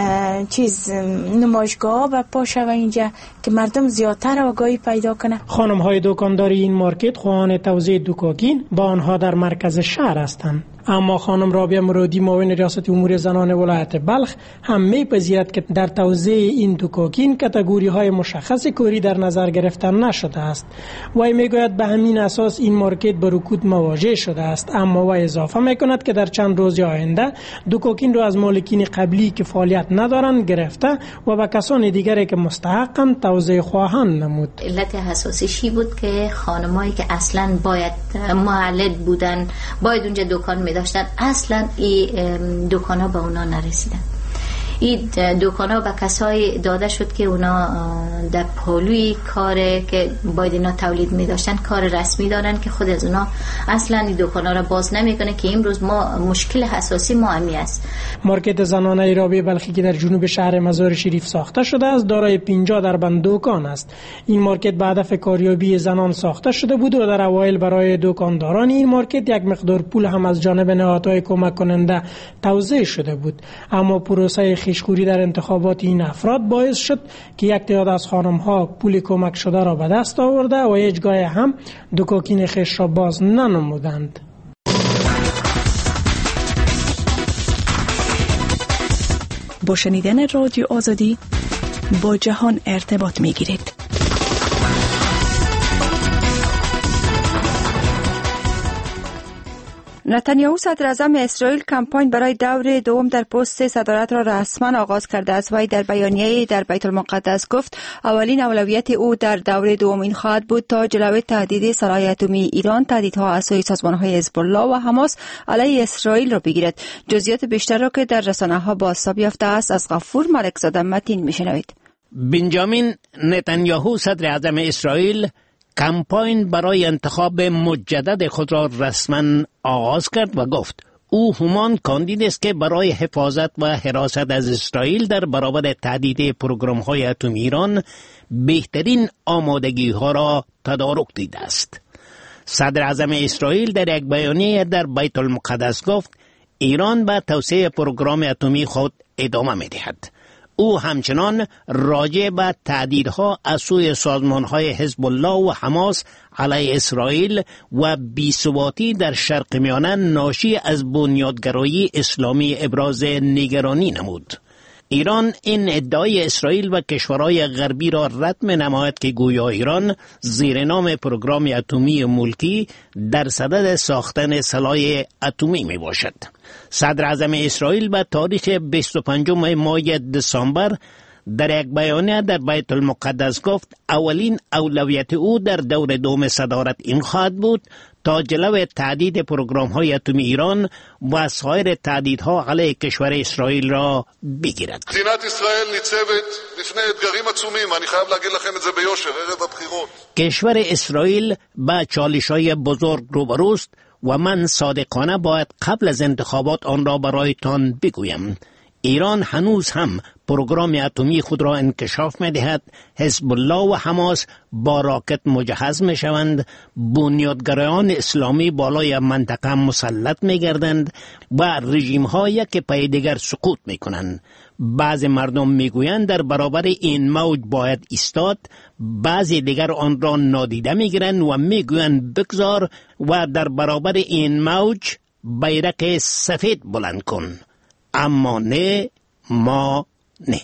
نمایشگاه و پاشه و اینجا که مردم زیادتر آگاهی پیدا کنه. خانم های دکانداری این مارکت خواهان توزیع دکاکین با آنها در مرکز شهر هستند. اما خانم رابعه مرادی معاون ریاست امور زنان ولایت بلخ هم میپذیرد که در توزیع این دکاکین کاتگوری های مشخص کاری در نظر گرفته نشده است. وی میگوید به همین اساس این مارکت با رکود مواجه شده است، اما وی اضافه میکند که در چند روز آینده دکاکین را از مالکین قبلی که فعالیت ندارند گرفته و به کسان دیگری که مستحقند توزیع خواهند نمود. علت اساسیش بود که خانمایی که اصلا باید معلد بودن، باید اونجا دکان می داشتن، اصلا این دکان ها به اونا نرسیدن. این دکان ها به کسای داده شد که اونا در پالوی کار که باید اینا تولید می داشتن کار رسمی دارن که خود از اونا اصلا این دکان ها را باز نمی کنه که امروز ما مشکل اساسی ما همی است. مارکت زنانه رابعه بلخی که در جنوب شهر مزار شریف ساخته شده است دارای 50 دربند دکان است. این مارکت به هدف کاریابی زنان ساخته شده بود و در اوایل برای دکانداران این مارکت یک مقدار پول هم از جانب نهادهای کمک کننده توزیع شده بود، اما پروسه خیشخوری در انتخابات این افراد باعث شد که یک تعداد از خانم‌ها پول کمک شده را به دست آورده و هیچگاه هم دکاکین خیش را باز ننمودند. با شنیدن رادیو آزادی با جهان ارتباط می‌گیرید. نتانیاهو صدر اعظم اسرائیل کمپاین برای دور دوم در پست صدارت را رسما آغاز کرده است. وی در بیانیه‌ای در بیت المقدس گفت اولین اولویت او در دور دوم این خواهد بود تا جلوی تهدید سلاح اتمی ایران، تهدیدها از سوی سازمان‌های حزب الله و حماس علیه اسرائیل را بگیرد. جزئیات بیشتر را که در رسانه‌ها بازتاب یافته است از غفور ملکزاده متین میشنوید. بنجامین نتانیاهو صدر اعظم اسرائیل کمپاین برای انتخاب مجدد خود را رسما آغاز کرد و گفت او همان کاندید است که برای حفاظت و حراست از اسرائیل در برابر تهدید پروگرام‌های اتمی ایران بهترین آمادگی‌ها را تدارک دیده است. صدر اعظم اسرائیل در یک بیانیه در بیت المقدس گفت ایران به توسعه پروگرام اتمی خود ادامه می‌دهد. او همچنان راجع به تهدیدها از سوی سازمان‌های حزب الله و حماس علیه اسرائیل و بی‌ثباتی در شرق میانه ناشی از بنیادگرایی اسلامی ابراز نگرانی نمود. ایران این ادعای اسرائیل و کشورهای غربی را رد نماید که گویا ایران زیر نام پروگرام اتمی ملکی در صدد ساختن سلاح اتمی می باشد. صدر اعظم اسرائیل به تاریخ 25 ماه دسامبر در یک بیانیه در بیت المقدس گفت اولین اولویت او در دور دوم صدارت این خواهد بود تا جلوی تهدید پروگرام‌های اتمی ایران و سایر تهدیدها علیه کشور اسرائیل را بگیرد. مדינת ישראל ניצבת בפני אתגרים עצומים, אני חייב להגיד לכם את זה ביושר, ערב הבחירות. کشور اسرائیل با چالش‌های بزرگ روبروست و من صادقانه باید قبل از انتخابات آن را برایتان بگویم. ایران هنوز هم پروگرام اتمی خود را انکشاف می دهد، حزب الله و حماس با راکت مجهز می شوند، بنیادگرایان اسلامی بالای منطقه مسلط می گردند و رژیم ها یک پی دیگر سقوط می کنند. بعضی مردم می گویند در برابر این موج باید ایستاد، بعضی دیگر آن را نادیده می گیرند و می گویند بگذار و در برابر این موج بیرق سفید بلند کن. اما نه، ما نه.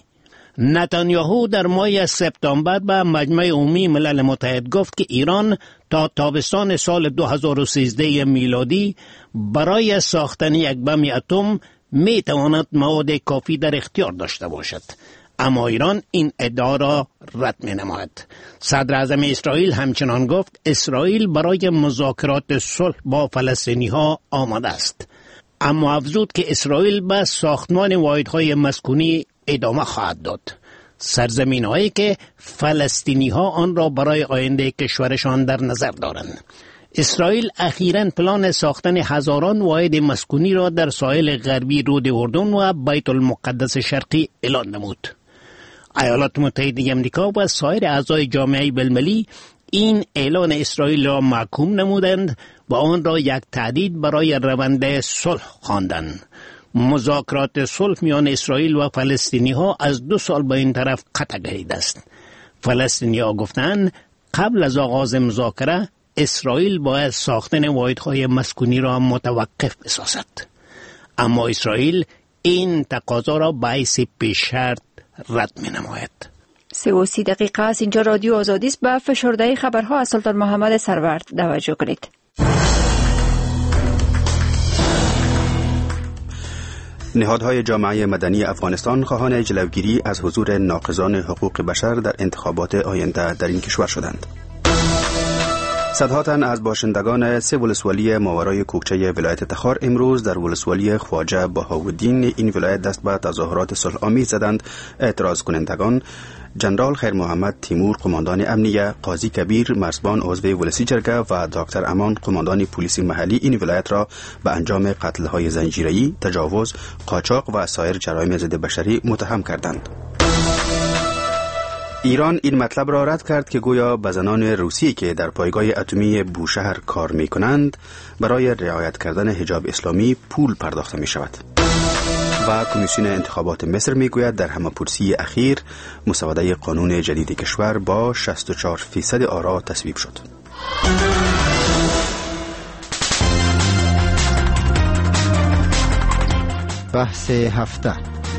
نتانیاهو در ماه سپتامبر به مجمع عمومی ملل متحد گفت که ایران تا تابستان سال 2013 میلادی برای ساختن یک بم اتم می تواند مواد کافی در اختیار داشته باشد. اما ایران این ادعا را رد می نماید. صدر اعظم اسرائیل همچنان گفت اسرائیل برای مذاکرات صلح با فلسطینی ها آماده است. اما افزود که اسرائیل به ساختمان واحدهای مسکونی ادامه خواهد داد. سرزمین هایی که فلسطینی ها آن را برای آینده کشورشان در نظر دارند. اسرائیل اخیراً پلان ساختن هزاران واحد مسکونی را در ساحل غربی رود اردن و بیت المقدس شرقی اعلان نمود. ایالات متحده آمریکا و سایر اعضای جامعه بین‌المللی این اعلان اسرائیل را محکوم نمودند و آن را یک تهدید برای روند صلح خواندند. مذاکرات صلح میان اسرائیل و فلسطینی ها از 2 سال به این طرف قطع گردیده است. فلسطینی ها گفتند قبل از آغاز مذاکره اسرائیل باید ساختن واحدهای مسکونی را متوقف بسازد. اما اسرائیل این تقاضا را به حیث پیش شرط رد می نماید. 33 دقیقه است. اینجا رادیو آزادی است. به فشرده خبرها از سلطان محمد سرورد توجه کنید. نهادهای جامعه مدنی افغانستان خواهان جلوگیری از حضور ناقضان حقوق بشر در انتخابات آینده در این کشور شدند. صدها تن از باشندگان 3 ولسوالی ماورای کوکچه ولایت تخار امروز در ولسوالی خواجه بهاءالدین این ولایت دست به تظاهرات صلح آمیز زدند. اعتراض کنندگان جنرال خیر محمد تیمور قماندان امنیه، قاضی کبیر مرزبان عضو ولسی جرگه و دکتر امان قماندان پلیس محلی این ولایت را به انجام قتل‌های زنجیره‌ای، تجاوز، قاچاق و سایر جرایم ضد بشری متهم کردند. ایران این مطلب را رد کرد که گویا به زنان روسی که در پایگاه اتمی بوشهر کار می کنند برای رعایت کردن حجاب اسلامی پول پرداخته می شود. و کمیسیون انتخابات مصر می گوید در همه‌پرسی اخیر مسوده قانون جدید کشور با 64% آرا تصویب شد. بحث هفته.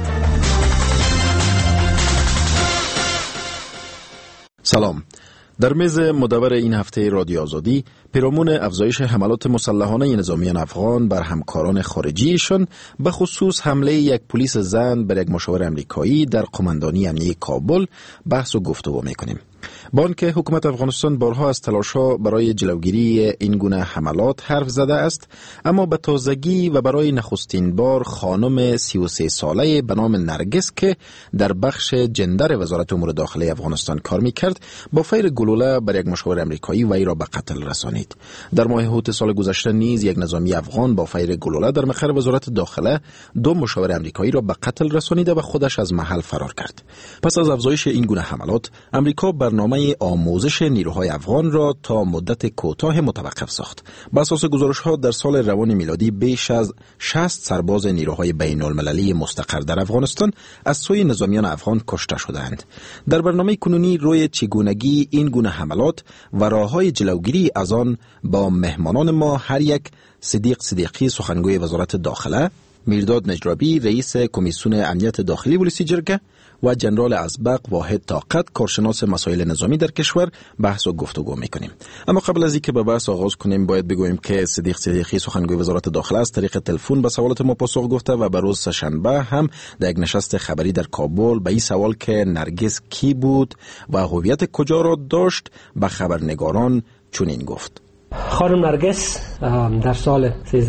سلام. در میز مدور این هفته رادیو آزادی پیرامون افزایش حملات مسلحانه نظامیان افغان بر همکاران خارجیشان به خصوص حمله یک پلیس زن بر یک مشاور امریکایی در قماندانی امنیه کابل بحث و گفتگو میکنیم. با آنکه حکومت افغانستان بارها از تلاش‌ها برای جلوگیری این گونه حملات حرف زده است، اما به تازگی و برای نخستین بار خانم 33 ساله به نام نرگس که در بخش جندر وزارت امور داخلی افغانستان کار می‌کرد، با فیر گلوله بر یک مشاور امریکایی وی را به قتل رسانید. در ماه هوت سال گذشته نیز یک نظامی افغان با فیر گلوله در مقر وزارت داخله 2 مشاور امریکایی را به قتل رسانیده و خودش از محل فرار کرد. پس از افزایش این گونه حملات، امریکا برنامه آموزش نیروهای افغان را تا مدت کوتاه متوقف ساخت. بر اساس گزارش‌ها در سال روان میلادی بیش از 60 سرباز نیروهای بین‌المللی مستقر در افغانستان از سوی نظامیان افغان کشته شدند. در برنامه کنونی روی چگونگی این گونه حملات و راه‌های جلوگیری از آن با مهمانان ما هر یک صدیق صدیقی سخنگوی وزارت داخله، میرداد نجرابی رئیس کمیسیون امنیت داخلی ولسی جرگه و جنرال ازبق واحد طاقت کارشناس مسائل نظامی در کشور بحث و گفتگو میکنیم. اما قبل از اینکه به بحث آغاز کنیم باید بگوییم که صدیق صدیقی سخنگوی وزارت داخله از طریق تلفن به سوالات ما پاسخ گفته و به روز سه‌شنبه هم در یک نشست خبری در کابل به این سوال که نرگس کی بود و هویت کجا را داشت به خبرنگاران چنین گفت: خانم نرگس در سال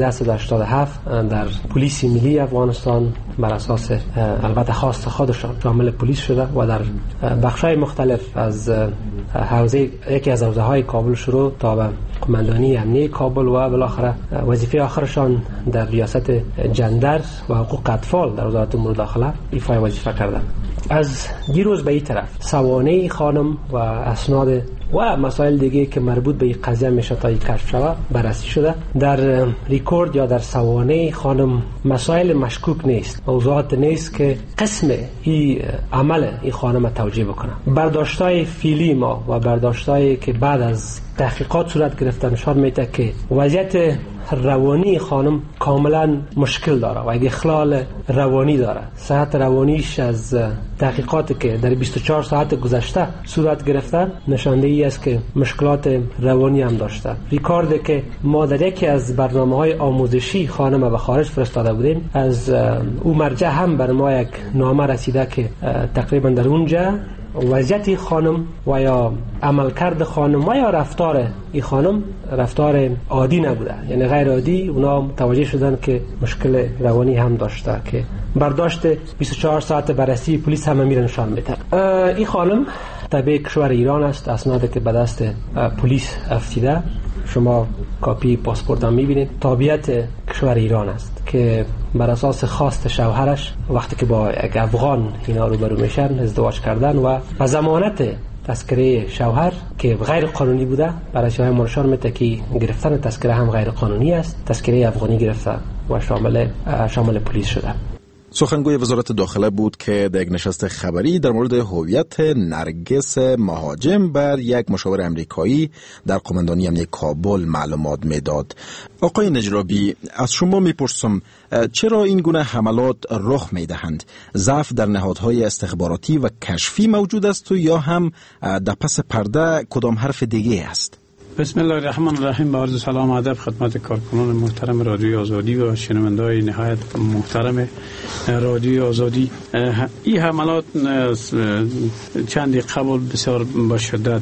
1387 در پلیس ملی افغانستان بر اساس البته خواست خودشان شامل پلیس شده و در بخش‌های مختلف از حوزه یکی از حوزه‌های کابل شروع تا به قماندانی امنیه کابل و بالاخره وظیفه آخرشان در ریاست جندر و حقوق اطفال در وزارت امور داخله ایفای وظیفه کردند. از دیروز به این طرف سوانه خانم و اسناد و مسائل دیگه که مربوط به این قضیه میشه تا کشف شود بررسی شده. در ریکورد یا در سوانه خانم مسائل مشکوک نیست، موضوعات نیست که قسم این عمل این خانم توجیه بکنه. برداشتای فیلی ما و برداشتایی که بعد از تحقیقات صورت گرفته نشان میده که وضعیت روانی خانم کاملا مشکل داره و اگه اخلال روانی داره، صحت روانیش از تحقیقاتی که در 24 ساعت گذشته صورت گرفته نشانده ای است که مشکلات روانی هم داشته. ریکاردی که ما در یکی از برنامه‌های آموزشی خانم به خارج فرستاده بودیم، از او مرجع هم بر ما یک نامه رسیده که تقریبا در اونجا وضعیت خانم و یا عملکرد خانم و یا رفتار این خانم رفتار عادی نبوده، یعنی غیر عادی. اونا متوجه شدن که مشکل روانی هم داشته که برداشت 24 ساعت بررسی پلیس هم میره نشان میده. این خانم تابع کشور ایران است، اسنادی که به دست پلیس افتیده، شما کاپی پاسپورت هم میبینید، تابعیت کشور ایران است که بر اساس خواست شوهرش وقتی که با یک افغان اینا روبرو میشن ازدواج کردن و به ضمانت تذکره شوهر که غیر قانونی بوده، برای شوهر نشان میده که گرفتن تذکره هم غیر قانونی است، تذکره افغانی گرفته و شامل پلیس شده. سخنگوی وزارت داخله بود که در یک نشست خبری در مورد هویت نرگس مهاجم بر یک مشاور امریکایی در قماندانی امنیتی کابل معلومات میداد. آقای نجرابی، از شما میپرسم چرا این گونه حملات رخ میدهند؟ ضعف در نهادهای استخباراتی و کشفی موجود است و یا هم در پس پرده کدام حرف دیگه است؟ بسم الله الرحمن الرحیم. با عرض سلام و ادب خدمت کارکنان محترم رادیوی آزادی و شنونده‌های نهایت محترم رادیوی آزادی. این حملات چندی قبل بسیار با شدت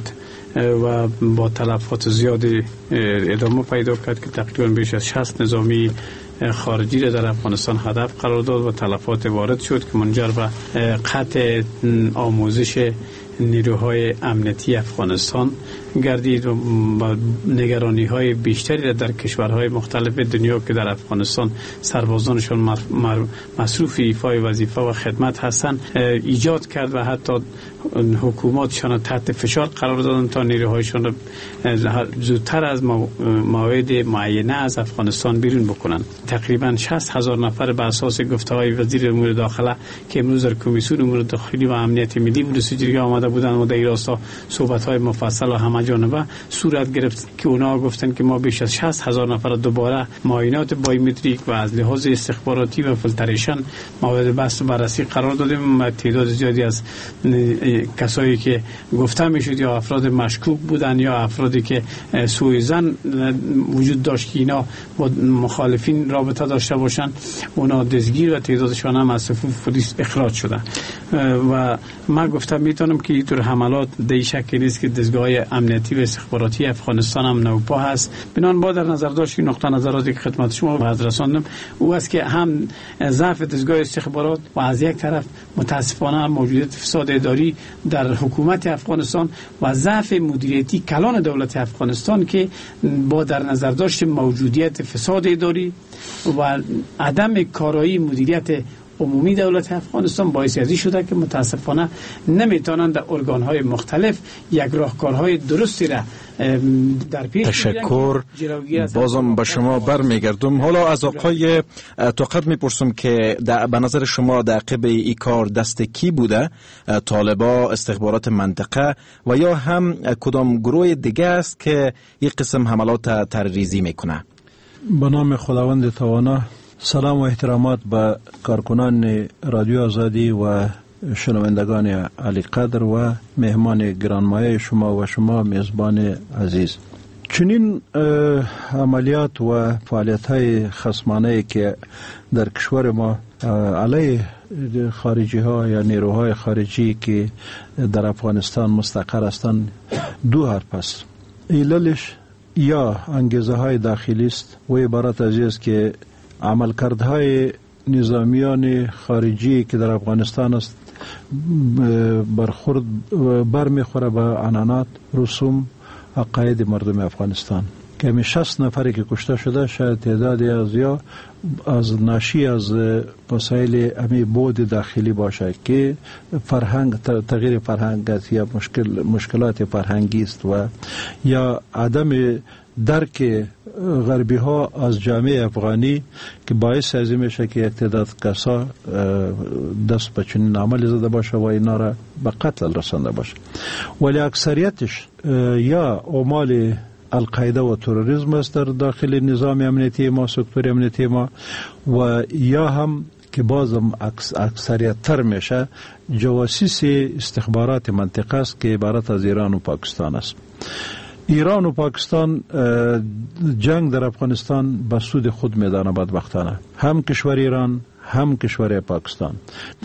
و با تلفات زیادی ادامه پیدا کرد که تقریبا بیش از 60 نظامی خارجی را در افغانستان هدف قرار داد و تلفات وارد شد که منجر به قطع آموزش نیروهای امنیتی افغانستان گردید و نگرانی های بیشتری را در کشورهای مختلف دنیا که در افغانستان سربازانشان مصروف ایفای وظیفه و خدمت هستند ایجاد کرد و حتی حکوماتشان تحت فشار قرار دادن تا نیروهایشان را زودتر از موعد معینه از افغانستان بیرون بکنند. تقریبا 60,000 نفر به اساس گفته‌های وزیر امور داخله که امروز در کمیسیون امور داخلی و امنیت ملی بودجه آمده بودند و در این راستا صحبت‌های مفصل و همه جانبه صورت گرفت که اونا گفتند که ما بیش از 60,000 نفر دوباره معاینات بایومتریک و از لحاظ استخباراتی و فیلتریشن مورد بحث و بررسی قرار دادیم و تعداد زیادی از کسایی که گفته میشد یا افراد مشکوک بودن یا افرادی که سوء ظن وجود داشت که اینا با مخالفین رابطه داشته باشن اونا دستگیر و تعدادشان هم از صفوف پلیس اخراج شدن. و من گفتم میتونم که اینطور حملات در شکلی نیست که دستگاه امنیتی و استخباراتی افغانستان هم نوپا هست. بنان با در نظر داشت این نقطه نظراتی که خدمت شما باید رساندم او است که هم ضعف دستگاه استخبارات و از یک طرف متاسفانه موجودیت فساد اداری در حکومت افغانستان و ضعف مدیریتی کلان دولت افغانستان که با در نظر داشت موجودیت فساد اداری و عدم کارایی مدیریت عمومی دولت افغانستان باعث ازی شده که متاسفانه نمیتونند در ارگان‌های مختلف یک راهکارهای درستی را در پیش تشکر. بازم به شما برمیگردم. حالا از آقای توقد میپرسم که به نظر شما در عقب این کار دست کی بوده؟ طالبا، استخبارات منطقه و یا هم کدام گروه دیگه است که این قسم حملات تروریزی میکنه؟ به نام خداوند توانا، سلام و احترامات به کارکنان رادیو آزادی و شنوندگان علی قدر و مهمان گرانمایه شما و شما میزبان عزیز. چنین عملیات و فعالیت های خصمانه که در کشور ما علیه خارجی ها یا نیروهای خارجی که در افغانستان مستقر هستند دو حرف است. عللش یا انگیزه های داخلی است و عبارت از است که عملکردهای نظامیان خارجی که در افغانستان است برمیخوره به عنعنات، رسوم، عقاید مردم افغانستان که همین 60 نفری که کشته شده شاید تعدادی از یا از ناشی از مسائل امی بود داخلی باشه که فرهنگ تغییر فرهنگ است یا مشکلات فرهنگی است و یا عدم درک غربی ها از جامعه افغانی که باعث از این میشه که یک تعداد کسا دست به چنین عملی زده باشه و اینا را به قتل رسانده باشه. ولی اکثریتش یا عمال القاعده و تروریسم است در داخل نظام امنیتی ما، سکتور امنیتی ما، و یا هم که بازم اکثریت تر میشه جواسیس استخبارات منطقه است که عبارت از ایران و پاکستان است. ایران و پاکستان جنگ در افغانستان به سود خود میدانه بدبختانه، هم کشور ایران هم کشور پاکستان.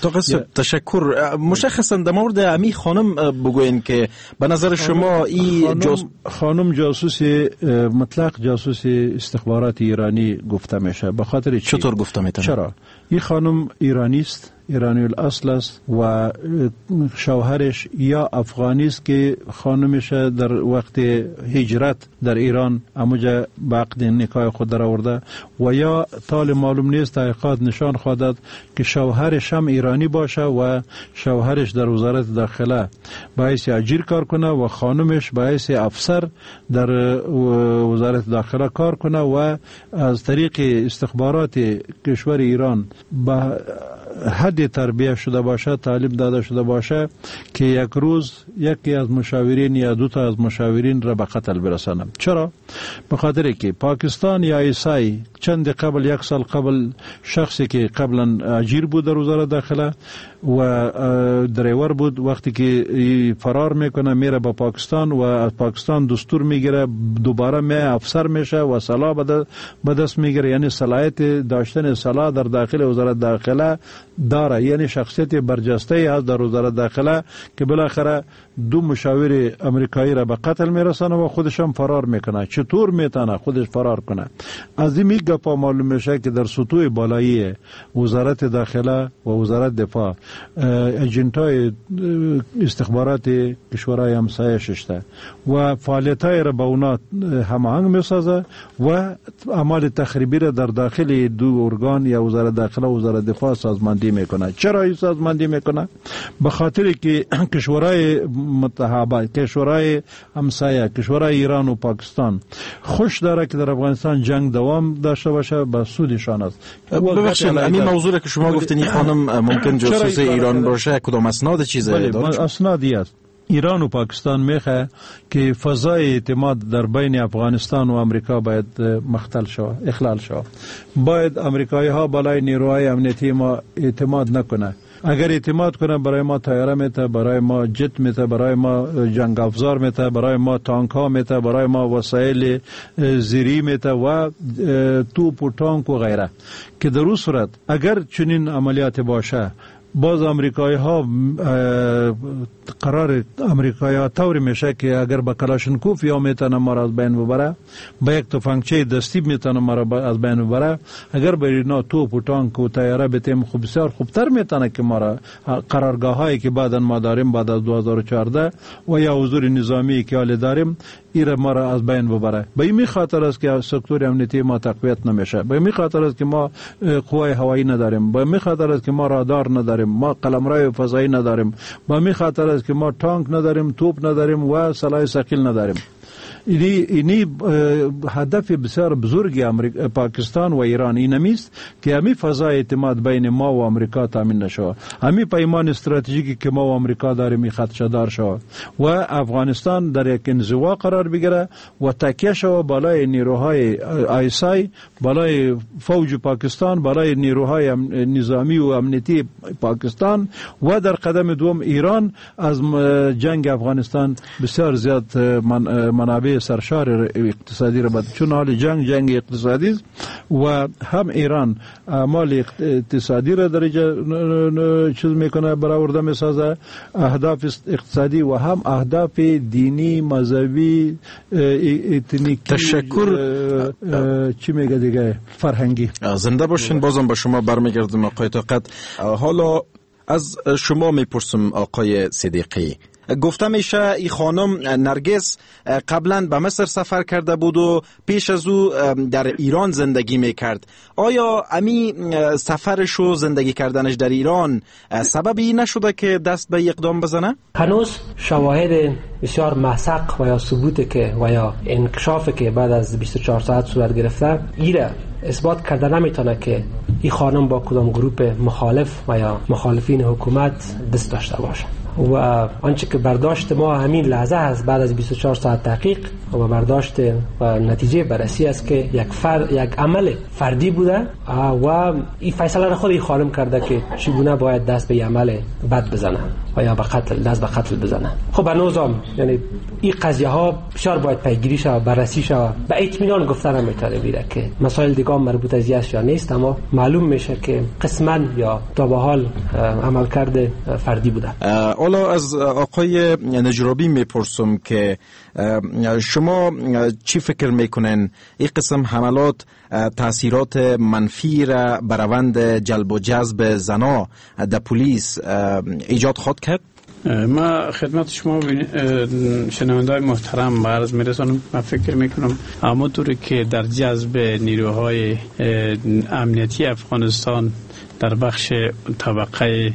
تشکر. مشخصا در مورد امی خانم بگوین که به نظر شما این خانم جاسوس مطلق جاسوس استخبارات ایرانی گفته میشه. به خاطر چطور گفته میتونه؟ چرا؟ این خانم ایرانی است، ایرانی الاصل است و شوهرش یا افغانی است که خانمش در وقت هجرت در ایران اموجه به عقد نکاح خود در آورده، و یا طال معلوم نیست تحقیقات نشان خواهد که شوهرش هم ایرانی باشه و شوهرش در وزارت داخله به حیث اجیر کار کنه و خانمش به حیث افسر در وزارت داخله کار کنه و از طریق استخبارات کشور ایران به حد تربیه شده باشه، تعلیم داده شده باشه که یک روز یکی از مشاورین یا دو تا از مشاورین را به قتل برسانه. چرا؟ به خاطر که پاکستان یا عیسی چند قبل، یک سال قبل، شخصی که قبلا اجیر بود در وزارت داخله و دریور بود، وقتی که فرار میکنه میره با پاکستان و از پاکستان دستور میگیره، دوباره می افسر میشه و سلاح به دست میگیره، یعنی صلاحیت داشتن سلاح در داخل وزارت داخله داره، یعنی شخصیت برجسته هست در وزارت داخله که بالاخره دو مشاور امریکایی را به قتل میرسانه و خودش هم فرار میکنه. چطور میتونه خودش فرار کنه؟ از این گپا معلوم میشه که در سطوح بالایی وزارت داخله و وزارت دفاع اجنتای استخبارات کشورهای همسایه ششته و فعالیتای را با اونا هماهنگ میسازه و اعمال تخریبی را در داخل دو ارگان یا وزارت داخله و وزارت دفاع سازماندهی میکنه. چرا این سازماندهی میکنه؟ به خاطر که کشورهای متحابه، کشورهای همسایه، کشورهای ایران و پاکستان خوش داره که در افغانستان جنگ دوام داشته باشه، به سودشان است. ببخشید این موضوع که شما گفتین خانم ممکن جاسوس ایران باشه، کدام اسناد چیزه داره؟ اسنادی است. ایران و پاکستان میخه که فضای اعتماد در بین افغانستان و امریکا باید مختل شود، اخلال شود. باید امریکایی ها بالای نیروهای امنیتی ما اعتماد نکنه. اگر اعتماد کنه برای ما تیاره میته، برای ما جت میته، برای ما جنگ افزار میته، برای ما تانک ها میته، برای ما وسایل زیری میته و توپ و تانک و غیره، که در اون صورت اگر چنین عملیات باشه باز امریکایی ها قرار امریکایی ها طوری میشه که اگر با کلاشنکوف یا میتونه ما را از بین ببره، با یک تفنگچه دستی میتونه ما را از بین ببره، اگر با اینا توپ و تانک و تیاره بتیم خوب بسیار خوبتر میتونه که ما را قرارگاه هایی که بعدا ما داریم بعد از 2014 و یا حضور نظامی که حال داریم ایره ما را از بین ببره. به این خاطر است که سکتور امنیتی ما تقویت نمیشه، به این خاطر است که ما قوای هوایی نداریم، به این خاطر است که ما رادار نداریم، ما قلمرو فضایی نداریم، به این خاطر است که ما تانک نداریم، توپ نداریم و سلاح ثقیل نداریم. اینی هدف بسیار بزرگی پاکستان و ایران اینمیست که همی فضای اعتماد بین ما و امریکا تامین نشود، همی پیمان استراتژیکی که ما و امریکا داریم خدشه دار شود و افغانستان در یک انزوا قرار بگیره و تکیه شود بالای نیروهای آیسای، بالای فوج پاکستان، بالای نیروهای نظامی و امنیتی پاکستان و در قدم دوم ایران از جنگ افغانستان بسیار زیاد منابع سرشار اقتصادی را چون حال جنگ اقتصادی است و هم ایران اعمال اقتصادی را درجه چیز میکنه برآورده میسازه، اهداف اقتصادی و هم اهداف دینی، مذهبی، اتنیکی، تشکر چی میگه دیگه، فرهنگی. زنده باشین. بازم با شما برمیگردم آقای طاقت. حالا از شما میپرسم آقای صدیقی، گفته میشه این خانم نرگس قبلا به مصر سفر کرده بود و پیش از او در ایران زندگی میکرد. آیا امی سفرش و زندگی کردنش در ایران سببی نشده که دست به اقدام بزنه؟ هنوز شواهد بسیار موثق و یا ثبوتی که و یا انکشافی که بعد از 24 ساعت صورت گرفته ایره اثبات کرده نمیتونه که این خانم با کدام گروه مخالف و یا مخالفین حکومت دست داشته باشه و آنچه که برداشت ما همین لحظه است بعد از 24 ساعت تحقیق و برداشت و نتیجه بررسی است که یک عمل فردی بوده و این فیصله را خود این خانم کرده که چگونه باید دست به عمل بد بزنه و یا به دست به قتل بزنه. خب به نظام یعنی این قضیه ها بسیار باید پیگیری شود، بررسی شود. به اطمینان گفتن نمیتونه بیره که مسائل دیگه مربوط از است یا نیست، اما معلوم میشه که قسما یا تا به حال عملکرد فردی بوده. حالا از آقای نجرابی میپرسم که شما چی فکر میکنن این قسم حملات تاثیرات منفی را بر روند جلب و جذب زنا در پلیس ایجاد خواهد کرد؟ ما خدمت شما شنونده‌های محترم عرض می‌رسانم. من فکر میکنم همونطوری که در جذب نیروهای امنیتی افغانستان در بخش طبقه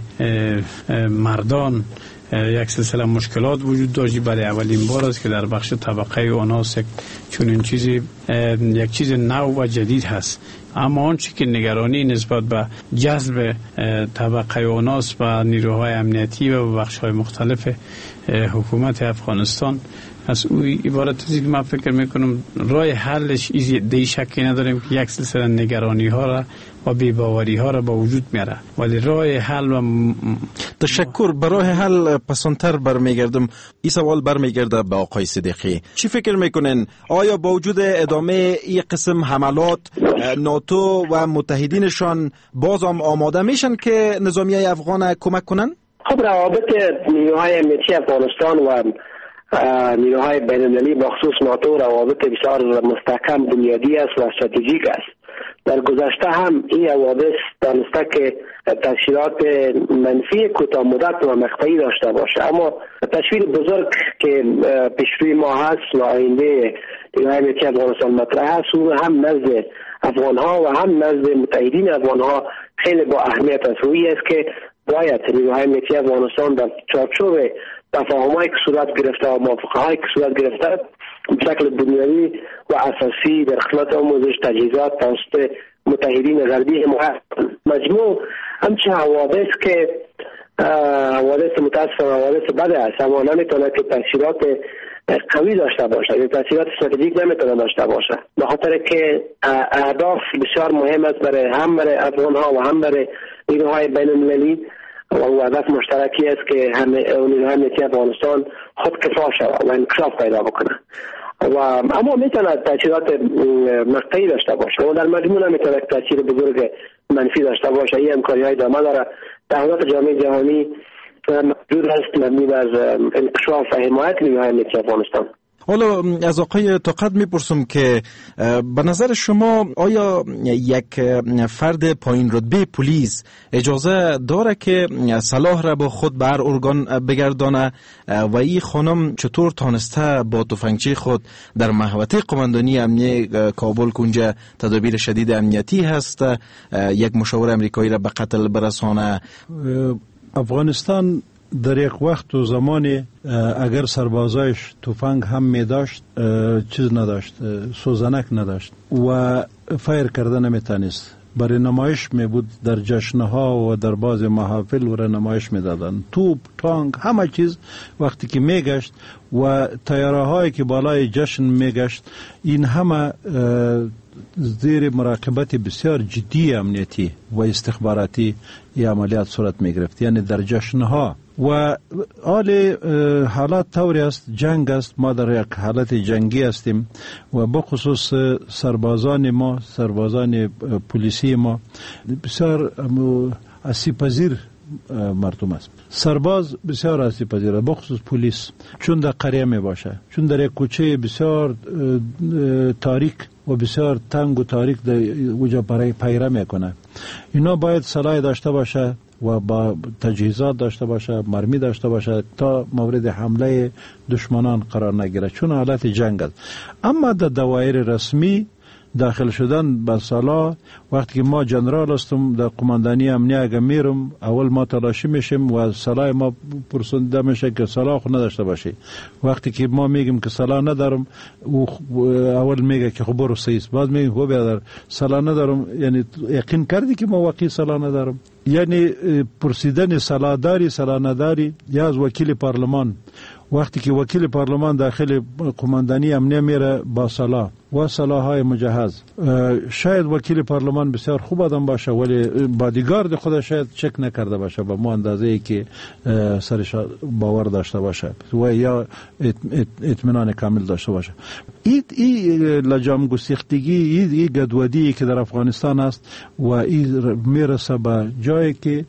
مردان یک سلسله مشکلات وجود داشت، برای اولین بار است که در بخش طبقه اوناس چون یک چیز نو و جدید هست. اما آنچه که نگرانی نسبت به جذب طبقه اوناس و نیروهای امنیتی و بخش‌های مختلف حکومت افغانستان از او عبارت است که من فکر میکنم راه حلش دی شکی نداریم که یک سلسله نگرانی ها را و بی‌باوری ها را با وجود میاره، ولی راه حل و تشکر. برای حل پسندتر برمیگردم. این سوال برمیگرده به آقای صدیقی. چی فکر میکنن؟ آیا با وجود ادامه این قسم حملات ناتو و متحدینشان باز هم آماده میشن که نظامیه افغان کمک کنن؟ خب روابط نیروهای امنیتی افغانستان و نیروهای بین‌المللی بخصوص ناتو روابط بسیار مستحکم بنیادی است و استراتژیک است. در گذشته هم این حوادث دانسته که تاثیرات منفی کوتاه مدت و مقطعی داشته باشه، اما تشویر بزرگ که پیش روی ما هست و آینده نیروهای امنیتی افغانستان مطرح است، او هم نزد افغان‌ها و هم نزد متحدین افغان‌ها خیلی با اهمیت است. روی است که باید نیروهای امنیتی افغانستان در چارچوب تفاهم‌هایی که صورت گرفته و موافقه‌هایی که صورت گرفته به شکل بنیادی و اساسی در خدمت آموزش تجهیزات توسط متحدین غربی حمایت مجموع همچه حوادث که حوادث متاسفانه حوادث بده است، اما نمیتونه که تاثیرات قوی داشته باشه یا تاثیرات استراتژیک نمیتونه داشته باشه، به خاطر که اهداف بسیار مهم است برای هم برای افغان‌ها و هم برای نیروهای بین‌المللی و هدف مشترکی است که نیروهای امنیتی افغانستان خودکفا شود و انکشاف پیدا بکنه و اما میتونه تاثیرات مقطعی داشته باشه و در مجموع نمیتونه تاثیر بزرگ منفی داشته باشه. این همکاری‌های ادامه داره. تعهدات جامعه جهانی موجود است مبنی بر انکشاف و حمایت نیروهای امنیتی افغانستان. حالا از آقای طاقت میپرسم که به نظر شما آیا یک فرد پایین رتبه پلیس اجازه داره که سلاح را با خود به هر ارگان بگردانه و این خانم چطور تانسته با تفنگچی خود در محوطه قماندانی امنیه کابل کنجا تدابیر شدید امنیتی هست یک مشاور امریکایی را به قتل برسانه؟ افغانستان در یک وقت و زمانی اگر سربازایش تفنگ هم می داشت چیز نداشت، سوزنک نداشت و فایر کرده نمیتونست. برای نمایش می بود در جشنها و در بعض محافل و نمایش می دادن. توپ، تانک، همه چیز وقتی که می گشت و تیاره هایی که بالای جشن می گشت، این همه زیر مراقبت بسیار جدی امنیتی و استخباراتی ای عملیات صورت می گرفت. یعنی در جشنها و حالات طوری است، جنگ است، ما در یک حالت جنگی هستیم و بخصوص سربازان ما، سربازان پلیسی ما بسیار آسیب پذیر مردم است. سرباز بسیار آسیب پذیر، بخصوص پلیس، چون در قریه می باشه، چون در یک کوچه بسیار تاریک و بسیار تنگ و تاریک در وجا پیره میکنه. اینا باید سلاح داشته باشه و با تجهیزات داشته باشه، مرمی داشته باشه تا مورد حمله دشمنان قرار نگیره، چون حالت جنگ است. اما در دوایر رسمی داخل شدن به سلاح، وقتی که ما جنرال هستم در قماندانی امنیه اگه میرم اول ما تلاشی میشیم و سلاح ما پرسنده میشه که سلاح خود نداشته باشی. وقتی که ما میگیم که سلاح ندارم اول میگه که خب برو سیست، بعد میگیم خب بیادر سلاح ندارم، یعنی یقین کردی که ما واقعی سلاح ندارم. یعنی پرسیدن سلاح داری سلاح نداری یا از وکیل پارلمان. وقتی که وکیل پارلمان داخل قماندانی امنیه میره با سلاح و سلاح‌های مجهز، شاید وکیل پارلمان بسیار خوب آدم باشه ولی بادیگارد خودش شاید چک نکرده باشه به مو اندازه‌ای که سرش باور داشته باشه و یا اطمینان کامل داشته باشه. این لجام گسیختگی، این گدودی که در افغانستان است و این میرسه به جایی که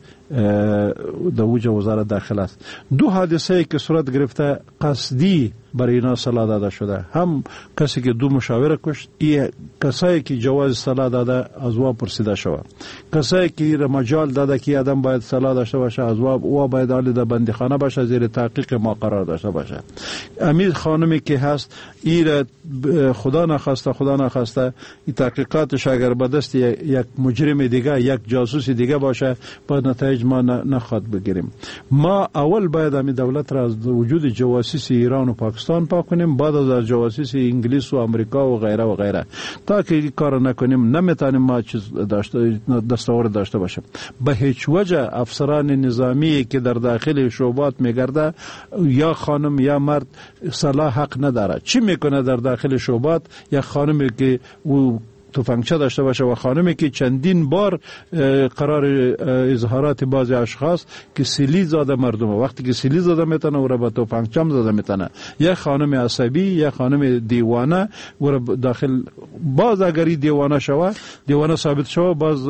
در اوج وزارت داخل است. دو حادثه که صورت گرفته قصدی برای اینا سلاح داده شده، هم کسی که دو مشاور کشت، این کسایی که جواز سلاح داده از وا پرسیده شود، کسایی که مجال داده که آدم باید سلاح داشته باشه از وا باید حالی در بندیخانه باشه، زیر تحقیق ما قرار داشته باشه. امید خانمی که هست این خدا نخواسته این تحقیقاتش اگر به دست یک مجرم دیگه، یک جاسوس دیگه باشه، با نتایج ما نخواد بگیریم. ما اول باید همین دولت را از وجود جواسیس ایران و پاکستان پاک کنیم، بعد از جواسیس انگلیس و امریکا و غیره و غیره. تا که این کار نکنیم نمیتونیم ما چیز دستاورد داشته باشیم. به هیچ وجه افسران نظامی که در داخل شعبات میگرده، یا خانم یا مرد، سلاح حق نداره. چی میکنه در داخل شعبات؟ یا خانمی که او تفنگچه داشته باشه و خانمی که چندین بار قرار اظهارات بعضی اشخاص که سیلی زاده مردم، وقتی که سیلی زاده میتونه او را با تفنگچه هم زاده میتونه، یا خانم عصبی یا خانم دیوانه او را داخل، باز اگر دیوانه شوه، دیوانه ثابت شوه، باز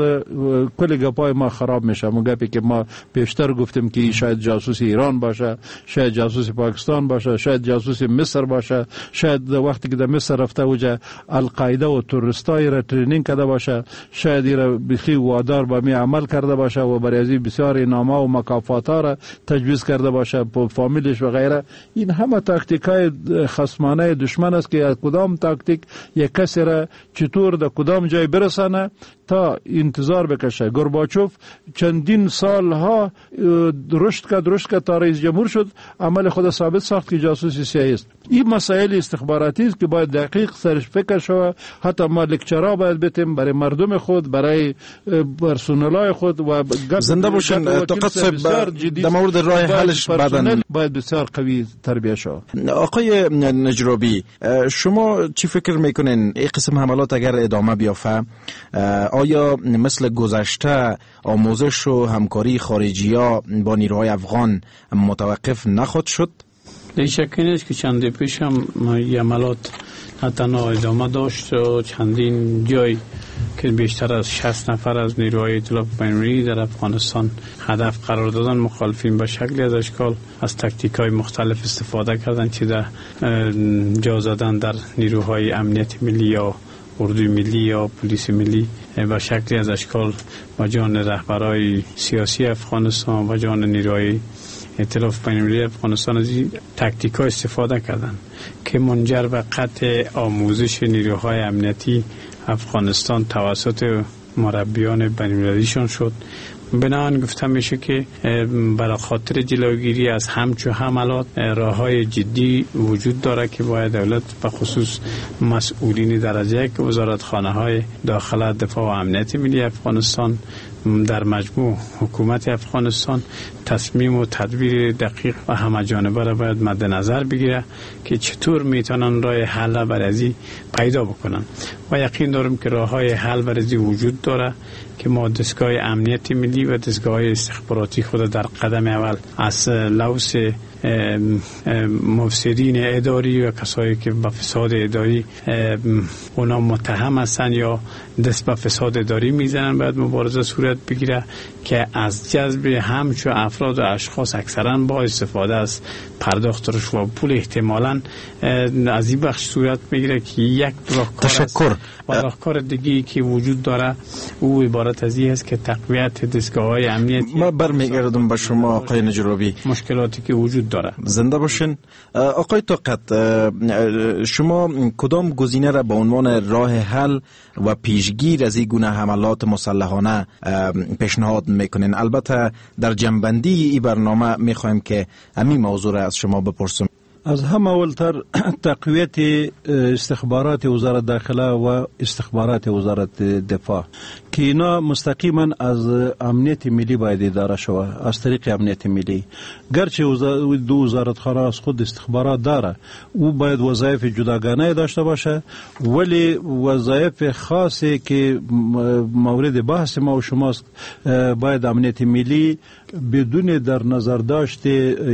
کل گپای ما خراب میشه. مو گپی که ما پیشتر گفتیم که شاید جاسوس ایران باشه، شاید جاسوس پاکستان باشه، شاید جاسوس مصر باشه، شاید وقتی که در مصر رفته اوجه القاعده و تروریستای ترینینگ کرده باشه، شاید ایره بخی وادار به می عمل کرده باشه و برای ازی بسیار نامه و مکافات ها را تجویز کرده باشه په فامیلش و غیره. این همه تاکتیک های خصمانه دشمن است که از کدام تاکتیک یک کسی را چطور در کدام جای برسانه تا انتظار بکشه. گورباچوف چندین سال ها رشد کرد تا رئیس جمهور شد، عمل خود ثابت ساخت که جاسوسی سیاسی است. این مسائل استخباراتی است که باید دقیق سرش فکر شود. حتی ما لکچرها باید بتیم برای مردم خود، برای پرسنلای خود و زنده باشن. طاقت صاحب در مورد راه حلش بعداً باید بسیار قوی تربیه شود. آقای نجرابی، شما چی فکر میکنین این قسم حملات اگر ادامه بیافته، آیا مثل گذشته آموزش و همکاری خارجی‌ها با نیروهای افغان متوقف نخواهد شد؟ شکی نیست که چند پیش هم این عملات نه تنها ادامه داشت و چندین جای که بیشتر از 60 نفر از نیروهای ائتلاف بین‌المللی در افغانستان هدف قرار دادن، مخالفین به شکلی از اشکال از تاکتیک‌های مختلف استفاده کردن، چه در جا زدن در نیروهای امنیت ملی یا اردوی ملی یا پلیس ملی، به شکلی از اشکال و جان رهبرای سیاسی افغانستان و جان نیروهای ائتلاف بین‌المللی افغانستان از این تاکتیک‌ها استفاده کردند که منجر به قطع آموزش نیروهای امنیتی افغانستان توسط مربیان بین‌المللیشان شد. بنابراین گفته میشه که برای خاطر جلوگیری از همچو حملات راه‌های جدی وجود داره که باید دولت به خصوص مسئولین درجه یک وزارتخانه‌های داخله، دفاع و امنیت ملی افغانستان، در مجموع حکومت افغانستان تصمیم و تدبیر دقیق و همه‌جانبه را باید مد نظر بگیره که چطور میتونن راه حل برای پیدا بکنن و یقین دارم که راه‌های حل برای وجود داره که ما دستگاه امنیت ملی و دستگاه استخباراتی خود در قدم اول از لوث مفسدین اداری و کسایی که به فساد اداری اونا متهم هستن یا دست به فساد اداری میزنن باید مبارزه صورت بگیره که از جذب همچو افراد و اشخاص اکثرا با استفاده از پرداخت رشوه و پول احتمالاً از این بخش صورت میگیره که یک راهکار تشکر و راهکار دیگه‌ای که وجود داره او عبارت از این است که تقویت دستگاه‌های امنیتی. ما برمیگردم به شما آقای نجرابی. مشکلاتی که وجود داره. زنده باشین. آقای طاقت، شما کدام گزینه را به عنوان راه حل و پیشگیر از این گونه حملات مسلحانه پیشنهاد میکنین؟ البته در جنبندی این برنامه میخوایم که همین موضوع را از شما بپرسم. از همه اولتر تقویت استخبارات وزارت داخله و استخبارات وزارت دفاع که اینا مستقیما از امنیت ملی باید اداره شود، از طریق امنیت ملی. گرچه دو وزارتخانه از خود استخبارات داره، او باید وظایف جداگانه داشته باشه، ولی وظایف خاصی که مورد بحث ما و شماست باید امنیت ملی بدون در نظر داشت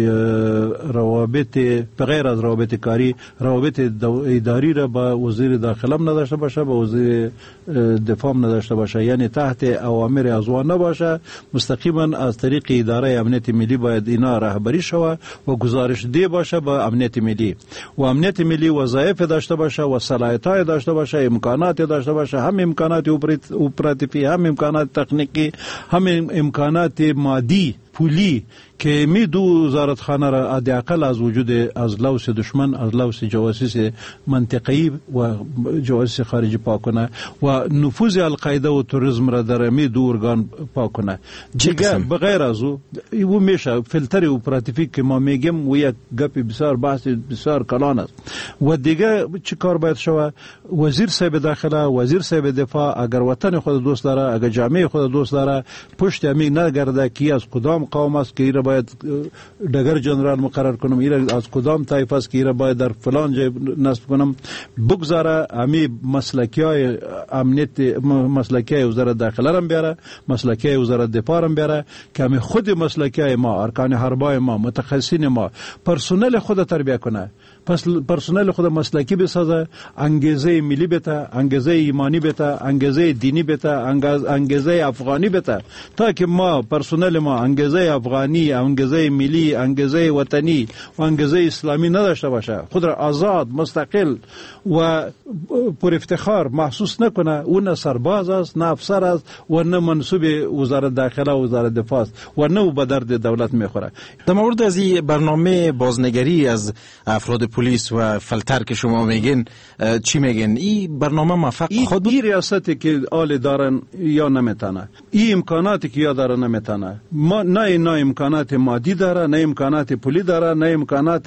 روابط بغیر از روابط کاری، روابط اداری را با وزیر داخله هم نداشته باشه، با وزیر دفاع هم نداشته باشه، یعنی تحت اوامر از وان نباشه، مستقیما از طریق اداره امنیت ملی باید اینا رهبری شود و گزارش ده باشه با امنیت ملی و امنیت ملی وظایف داشته باشه و صلاحیت‌های داشته باشه، امکانات داشته باشه، هم امکانات اپراتیوی، هم امکانات تکنیکی، هم امکانات مادی پولی که می دو وزارتخانه را حداقل از وجود از لوث دشمن، از لوث جواسیس منطقه‌ای و جواسیس خارجی پاک کنه و نفوذ القاعده و تروریسم را در می دو ارگان پاک کنه. دیگه بغیر از او میشه فیلتر اپراتیوی که ما میگیم و یک گپ بسیار بحث بسیار کلان است. و دیگه چه کار باید شود؟ وزیر صاحب داخله، وزیر صاحب دفاع اگر وطن خود دوست داره، اگر جامعه خود دوست داره، پشت همین نگرده کی از کدام قوم است که ایره باید دگر جنرال مقرر کنم، ایره از کدام طایفه است که ایره باید در فلان جای نصب کنم، بگذاره همی مسلکیای امنیت، مسلکیای وزارت داخله را بیاره، مسلکیای وزارت دفاع را بیاره که همی خود مسلکیای ما، ارکان حربای ما، متخصصین ما، پرسنل خود تربیت کنه، پرسنل خود مسلکی بسازه، انگیزه ملی بته، انگیزه ایمانی بته، انگیزه دینی بته، انگیزه افغانی بته، تا که ما پرسنل ما انگیزه افغانی، انگیزه ملی، انگیزه وطنی و انگیزه اسلامی نداشته باشه، خود را آزاد، مستقل و پر افتخار محسوس نکنه، او نه سرباز است، نه افسر است و نه منصوب وزارت داخله و وزارت دفاع است و نه به درد دولت میخوره. در مورد از این برنامه بازنگری از افراد پلیس و فلتر که شما میگین چی میگین؟ این برنامه موفق خود این ریاستی که آل دارن یا نمیتونه، این امکاناتی که یا داره نمیتونه، ما نه امکانات مادی داره، نه امکانات پولی داره، نه امکانات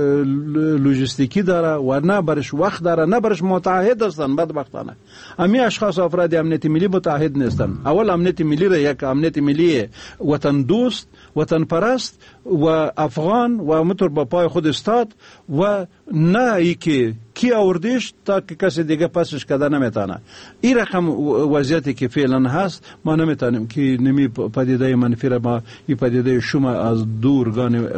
لوجستیکی داره و نه برش وقت داره، نه برش متعهد هستن. بدبختانه امی اشخاص افراد امنیت ملی متعهد نیستن. اول امنیت ملی را یک امنیت ملی وطن دوست، وطن پرست و افغان و مطور با پای خود استاد و نه ای که کی آوردیش تا که کسی دیگه پسش کده نمیتونه. این رقم وضعیتی که فعلا هست ما نمیتونیم که نمی پدیده منفی را ما این پدیده شما از دورگان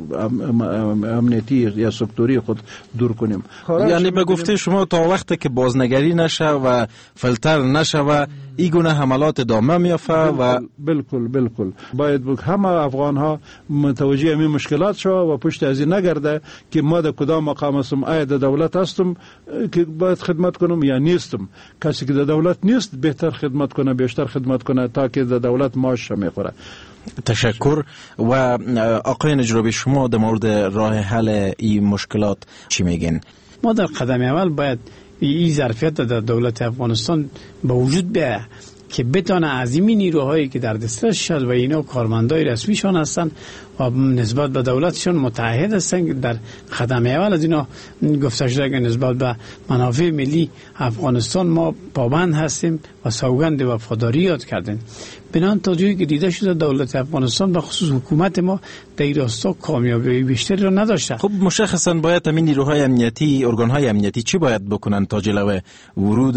امنیتی یا سکتوری خود دور کنیم. یعنی به گفته شما تا وقتی که بازنگری نشه و فلتر نشه و این گونه حملات ادامه میافته و بالکل باید همه افغان ها متوجه همین مشکلات شو و پشت از این نگرده که ما در کدام مقام هستم، آیا در دولت هستم که باید خدمت کنم یا نیستم. کسی که در دولت نیست بهتر خدمت کنه، بیشتر خدمت کنه تا که در دولت معاش میخوره. تشکر. و آقای نجرابی شما در مورد راه حل این مشکلات چی میگین؟ ما در قدم اول باید این ظرفیت در دولت افغانستان به وجود بیاید که بتونه از این نیروهایی که در دسترس شد و اینا کارمندای رسمیشان هستن و نسبت به دولتشون متحد هستن که در قدم اول از اینا گفته شده که نسبت به منافع ملی افغانستان ما پابند هستیم و سوگند وفاداری یاد کردیم. بنان تا جایی که دیده شده دولت افغانستان به خصوص حکومت ما در این راستا کامیابی بیشتری را نداشته. خب مشخصا باید همین نیروهای امنیتی، ارگانهای امنیتی چی باید بکنن تا جلوی ورود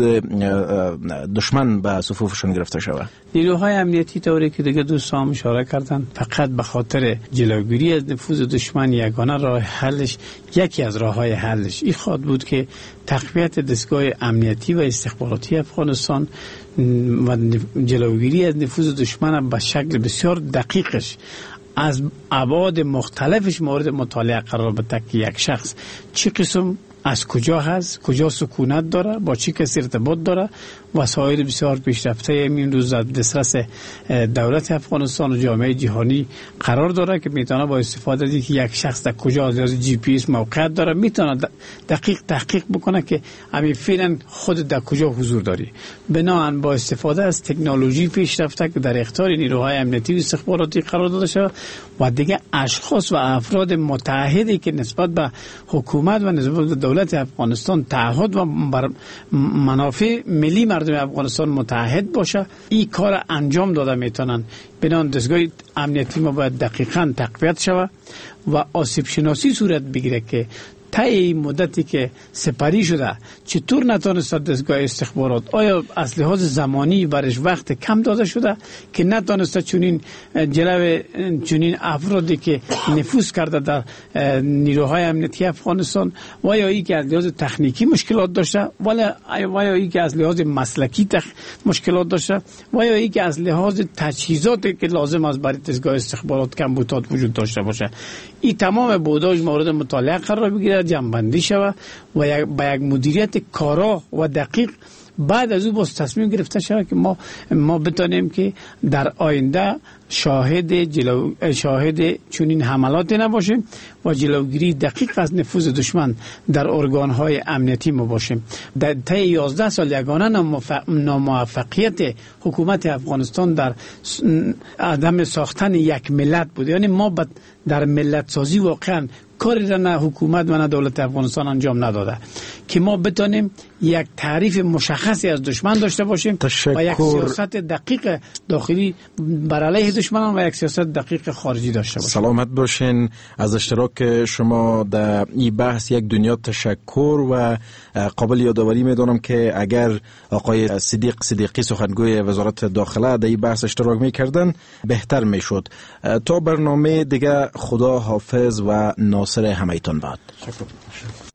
دشمن به صفوفشون گرفته شود؟ نیروهای امنیتی طوری که دیگه دوستان اشاره کردن فقط به خاطر جلوگیری از نفوذ دشمن یگانه راه حلش، یکی از راههای حلش این خواهد بود که تقویت دستگاه امنیتی و استخباراتی افغانستان و جلوگیری از نفوذ دشمن به شکل بسیار دقیقش از ابعاد مختلفش مورد مطالعه قرار بده که یک شخص چی قسم از کجا هست، کجا سکونت داره، با چی کسی ارتباط داره وسایل بسیار پیشرفته این روز در دسترس دولت افغانستان و جامعه جهانی قرار داره که میتونه با استفاده از اینکه یک شخص در کجا از جی پی اس موقعیت داره میتونه دقیق تحقیق بکنه که همین فعلا خود در کجا حضور داری. بنابراین با استفاده از تکنولوژی پیشرفته که در اختیار نیروهای امنیتی و استخباراتی قرار داده شده و دیگه اشخاص و افراد متعهدی که نسبت به حکومت و نسبت به دولت افغانستان تعهد و بر منافع ملی مردم افغانستان متعهد باشه این کار انجام داده میتونن. بنابراین دستگاه امنیتی ما باید دقیقاً تقویت شود و آسیب شناسی صورت بگیره که تا این مدتی که سپری شده چطور نتونست دستگاه استخبارات آیا از لحاظ زمانی برش وقت کم داده شده که نتونست چنین جلو چنین افرادی که نفوذ کرده در نیروهای امنیتی افغانستان و یا ای که از لحاظ تکنیکی مشکلات داشته و یا ای که از لحاظ مسلکی مشکلات داشته و یا ای که از لحاظ تجهیزاتی که لازم است برای دستگاه استخبارات کمبودات وجود داشته باشه. این تمام بوداش مورد مطالعه قرار بگیره، جمع‌بندی شود و با یک مدیریت کارا و دقیق بعد از او باز تصمیم گرفته شود که ما بتانیم که در آینده شاهد چنین حملات نباشیم و جلوگیری دقیق از نفوذ دشمن در ارگان‌های امنیتی ما باشیم. در طی 11 سال یگانه ناموفقیت حکومت افغانستان در عدم ساختن یک ملت بود. یعنی ما در ملت سازی واقعا کاری را نه حکومت و نه دولت افغانستان انجام نداده که ما بتانیم یک تعریف مشخصی از دشمن داشته باشیم و یک سیاست دقیق داخلی بر علیه دشمنان و یک سیاست دقیق خارجی داشته باشیم. سلامت باشین. از اشتراک شما در این بحث یک دنیا تشکر و قابل یادآوری میدونم که اگر آقای صدیقی سخنگوی وزارت داخله در این بحث اشتراک میکردن بهتر میشد. تا برنامه دیگه خدا حافظ و ناصر همایتان باد.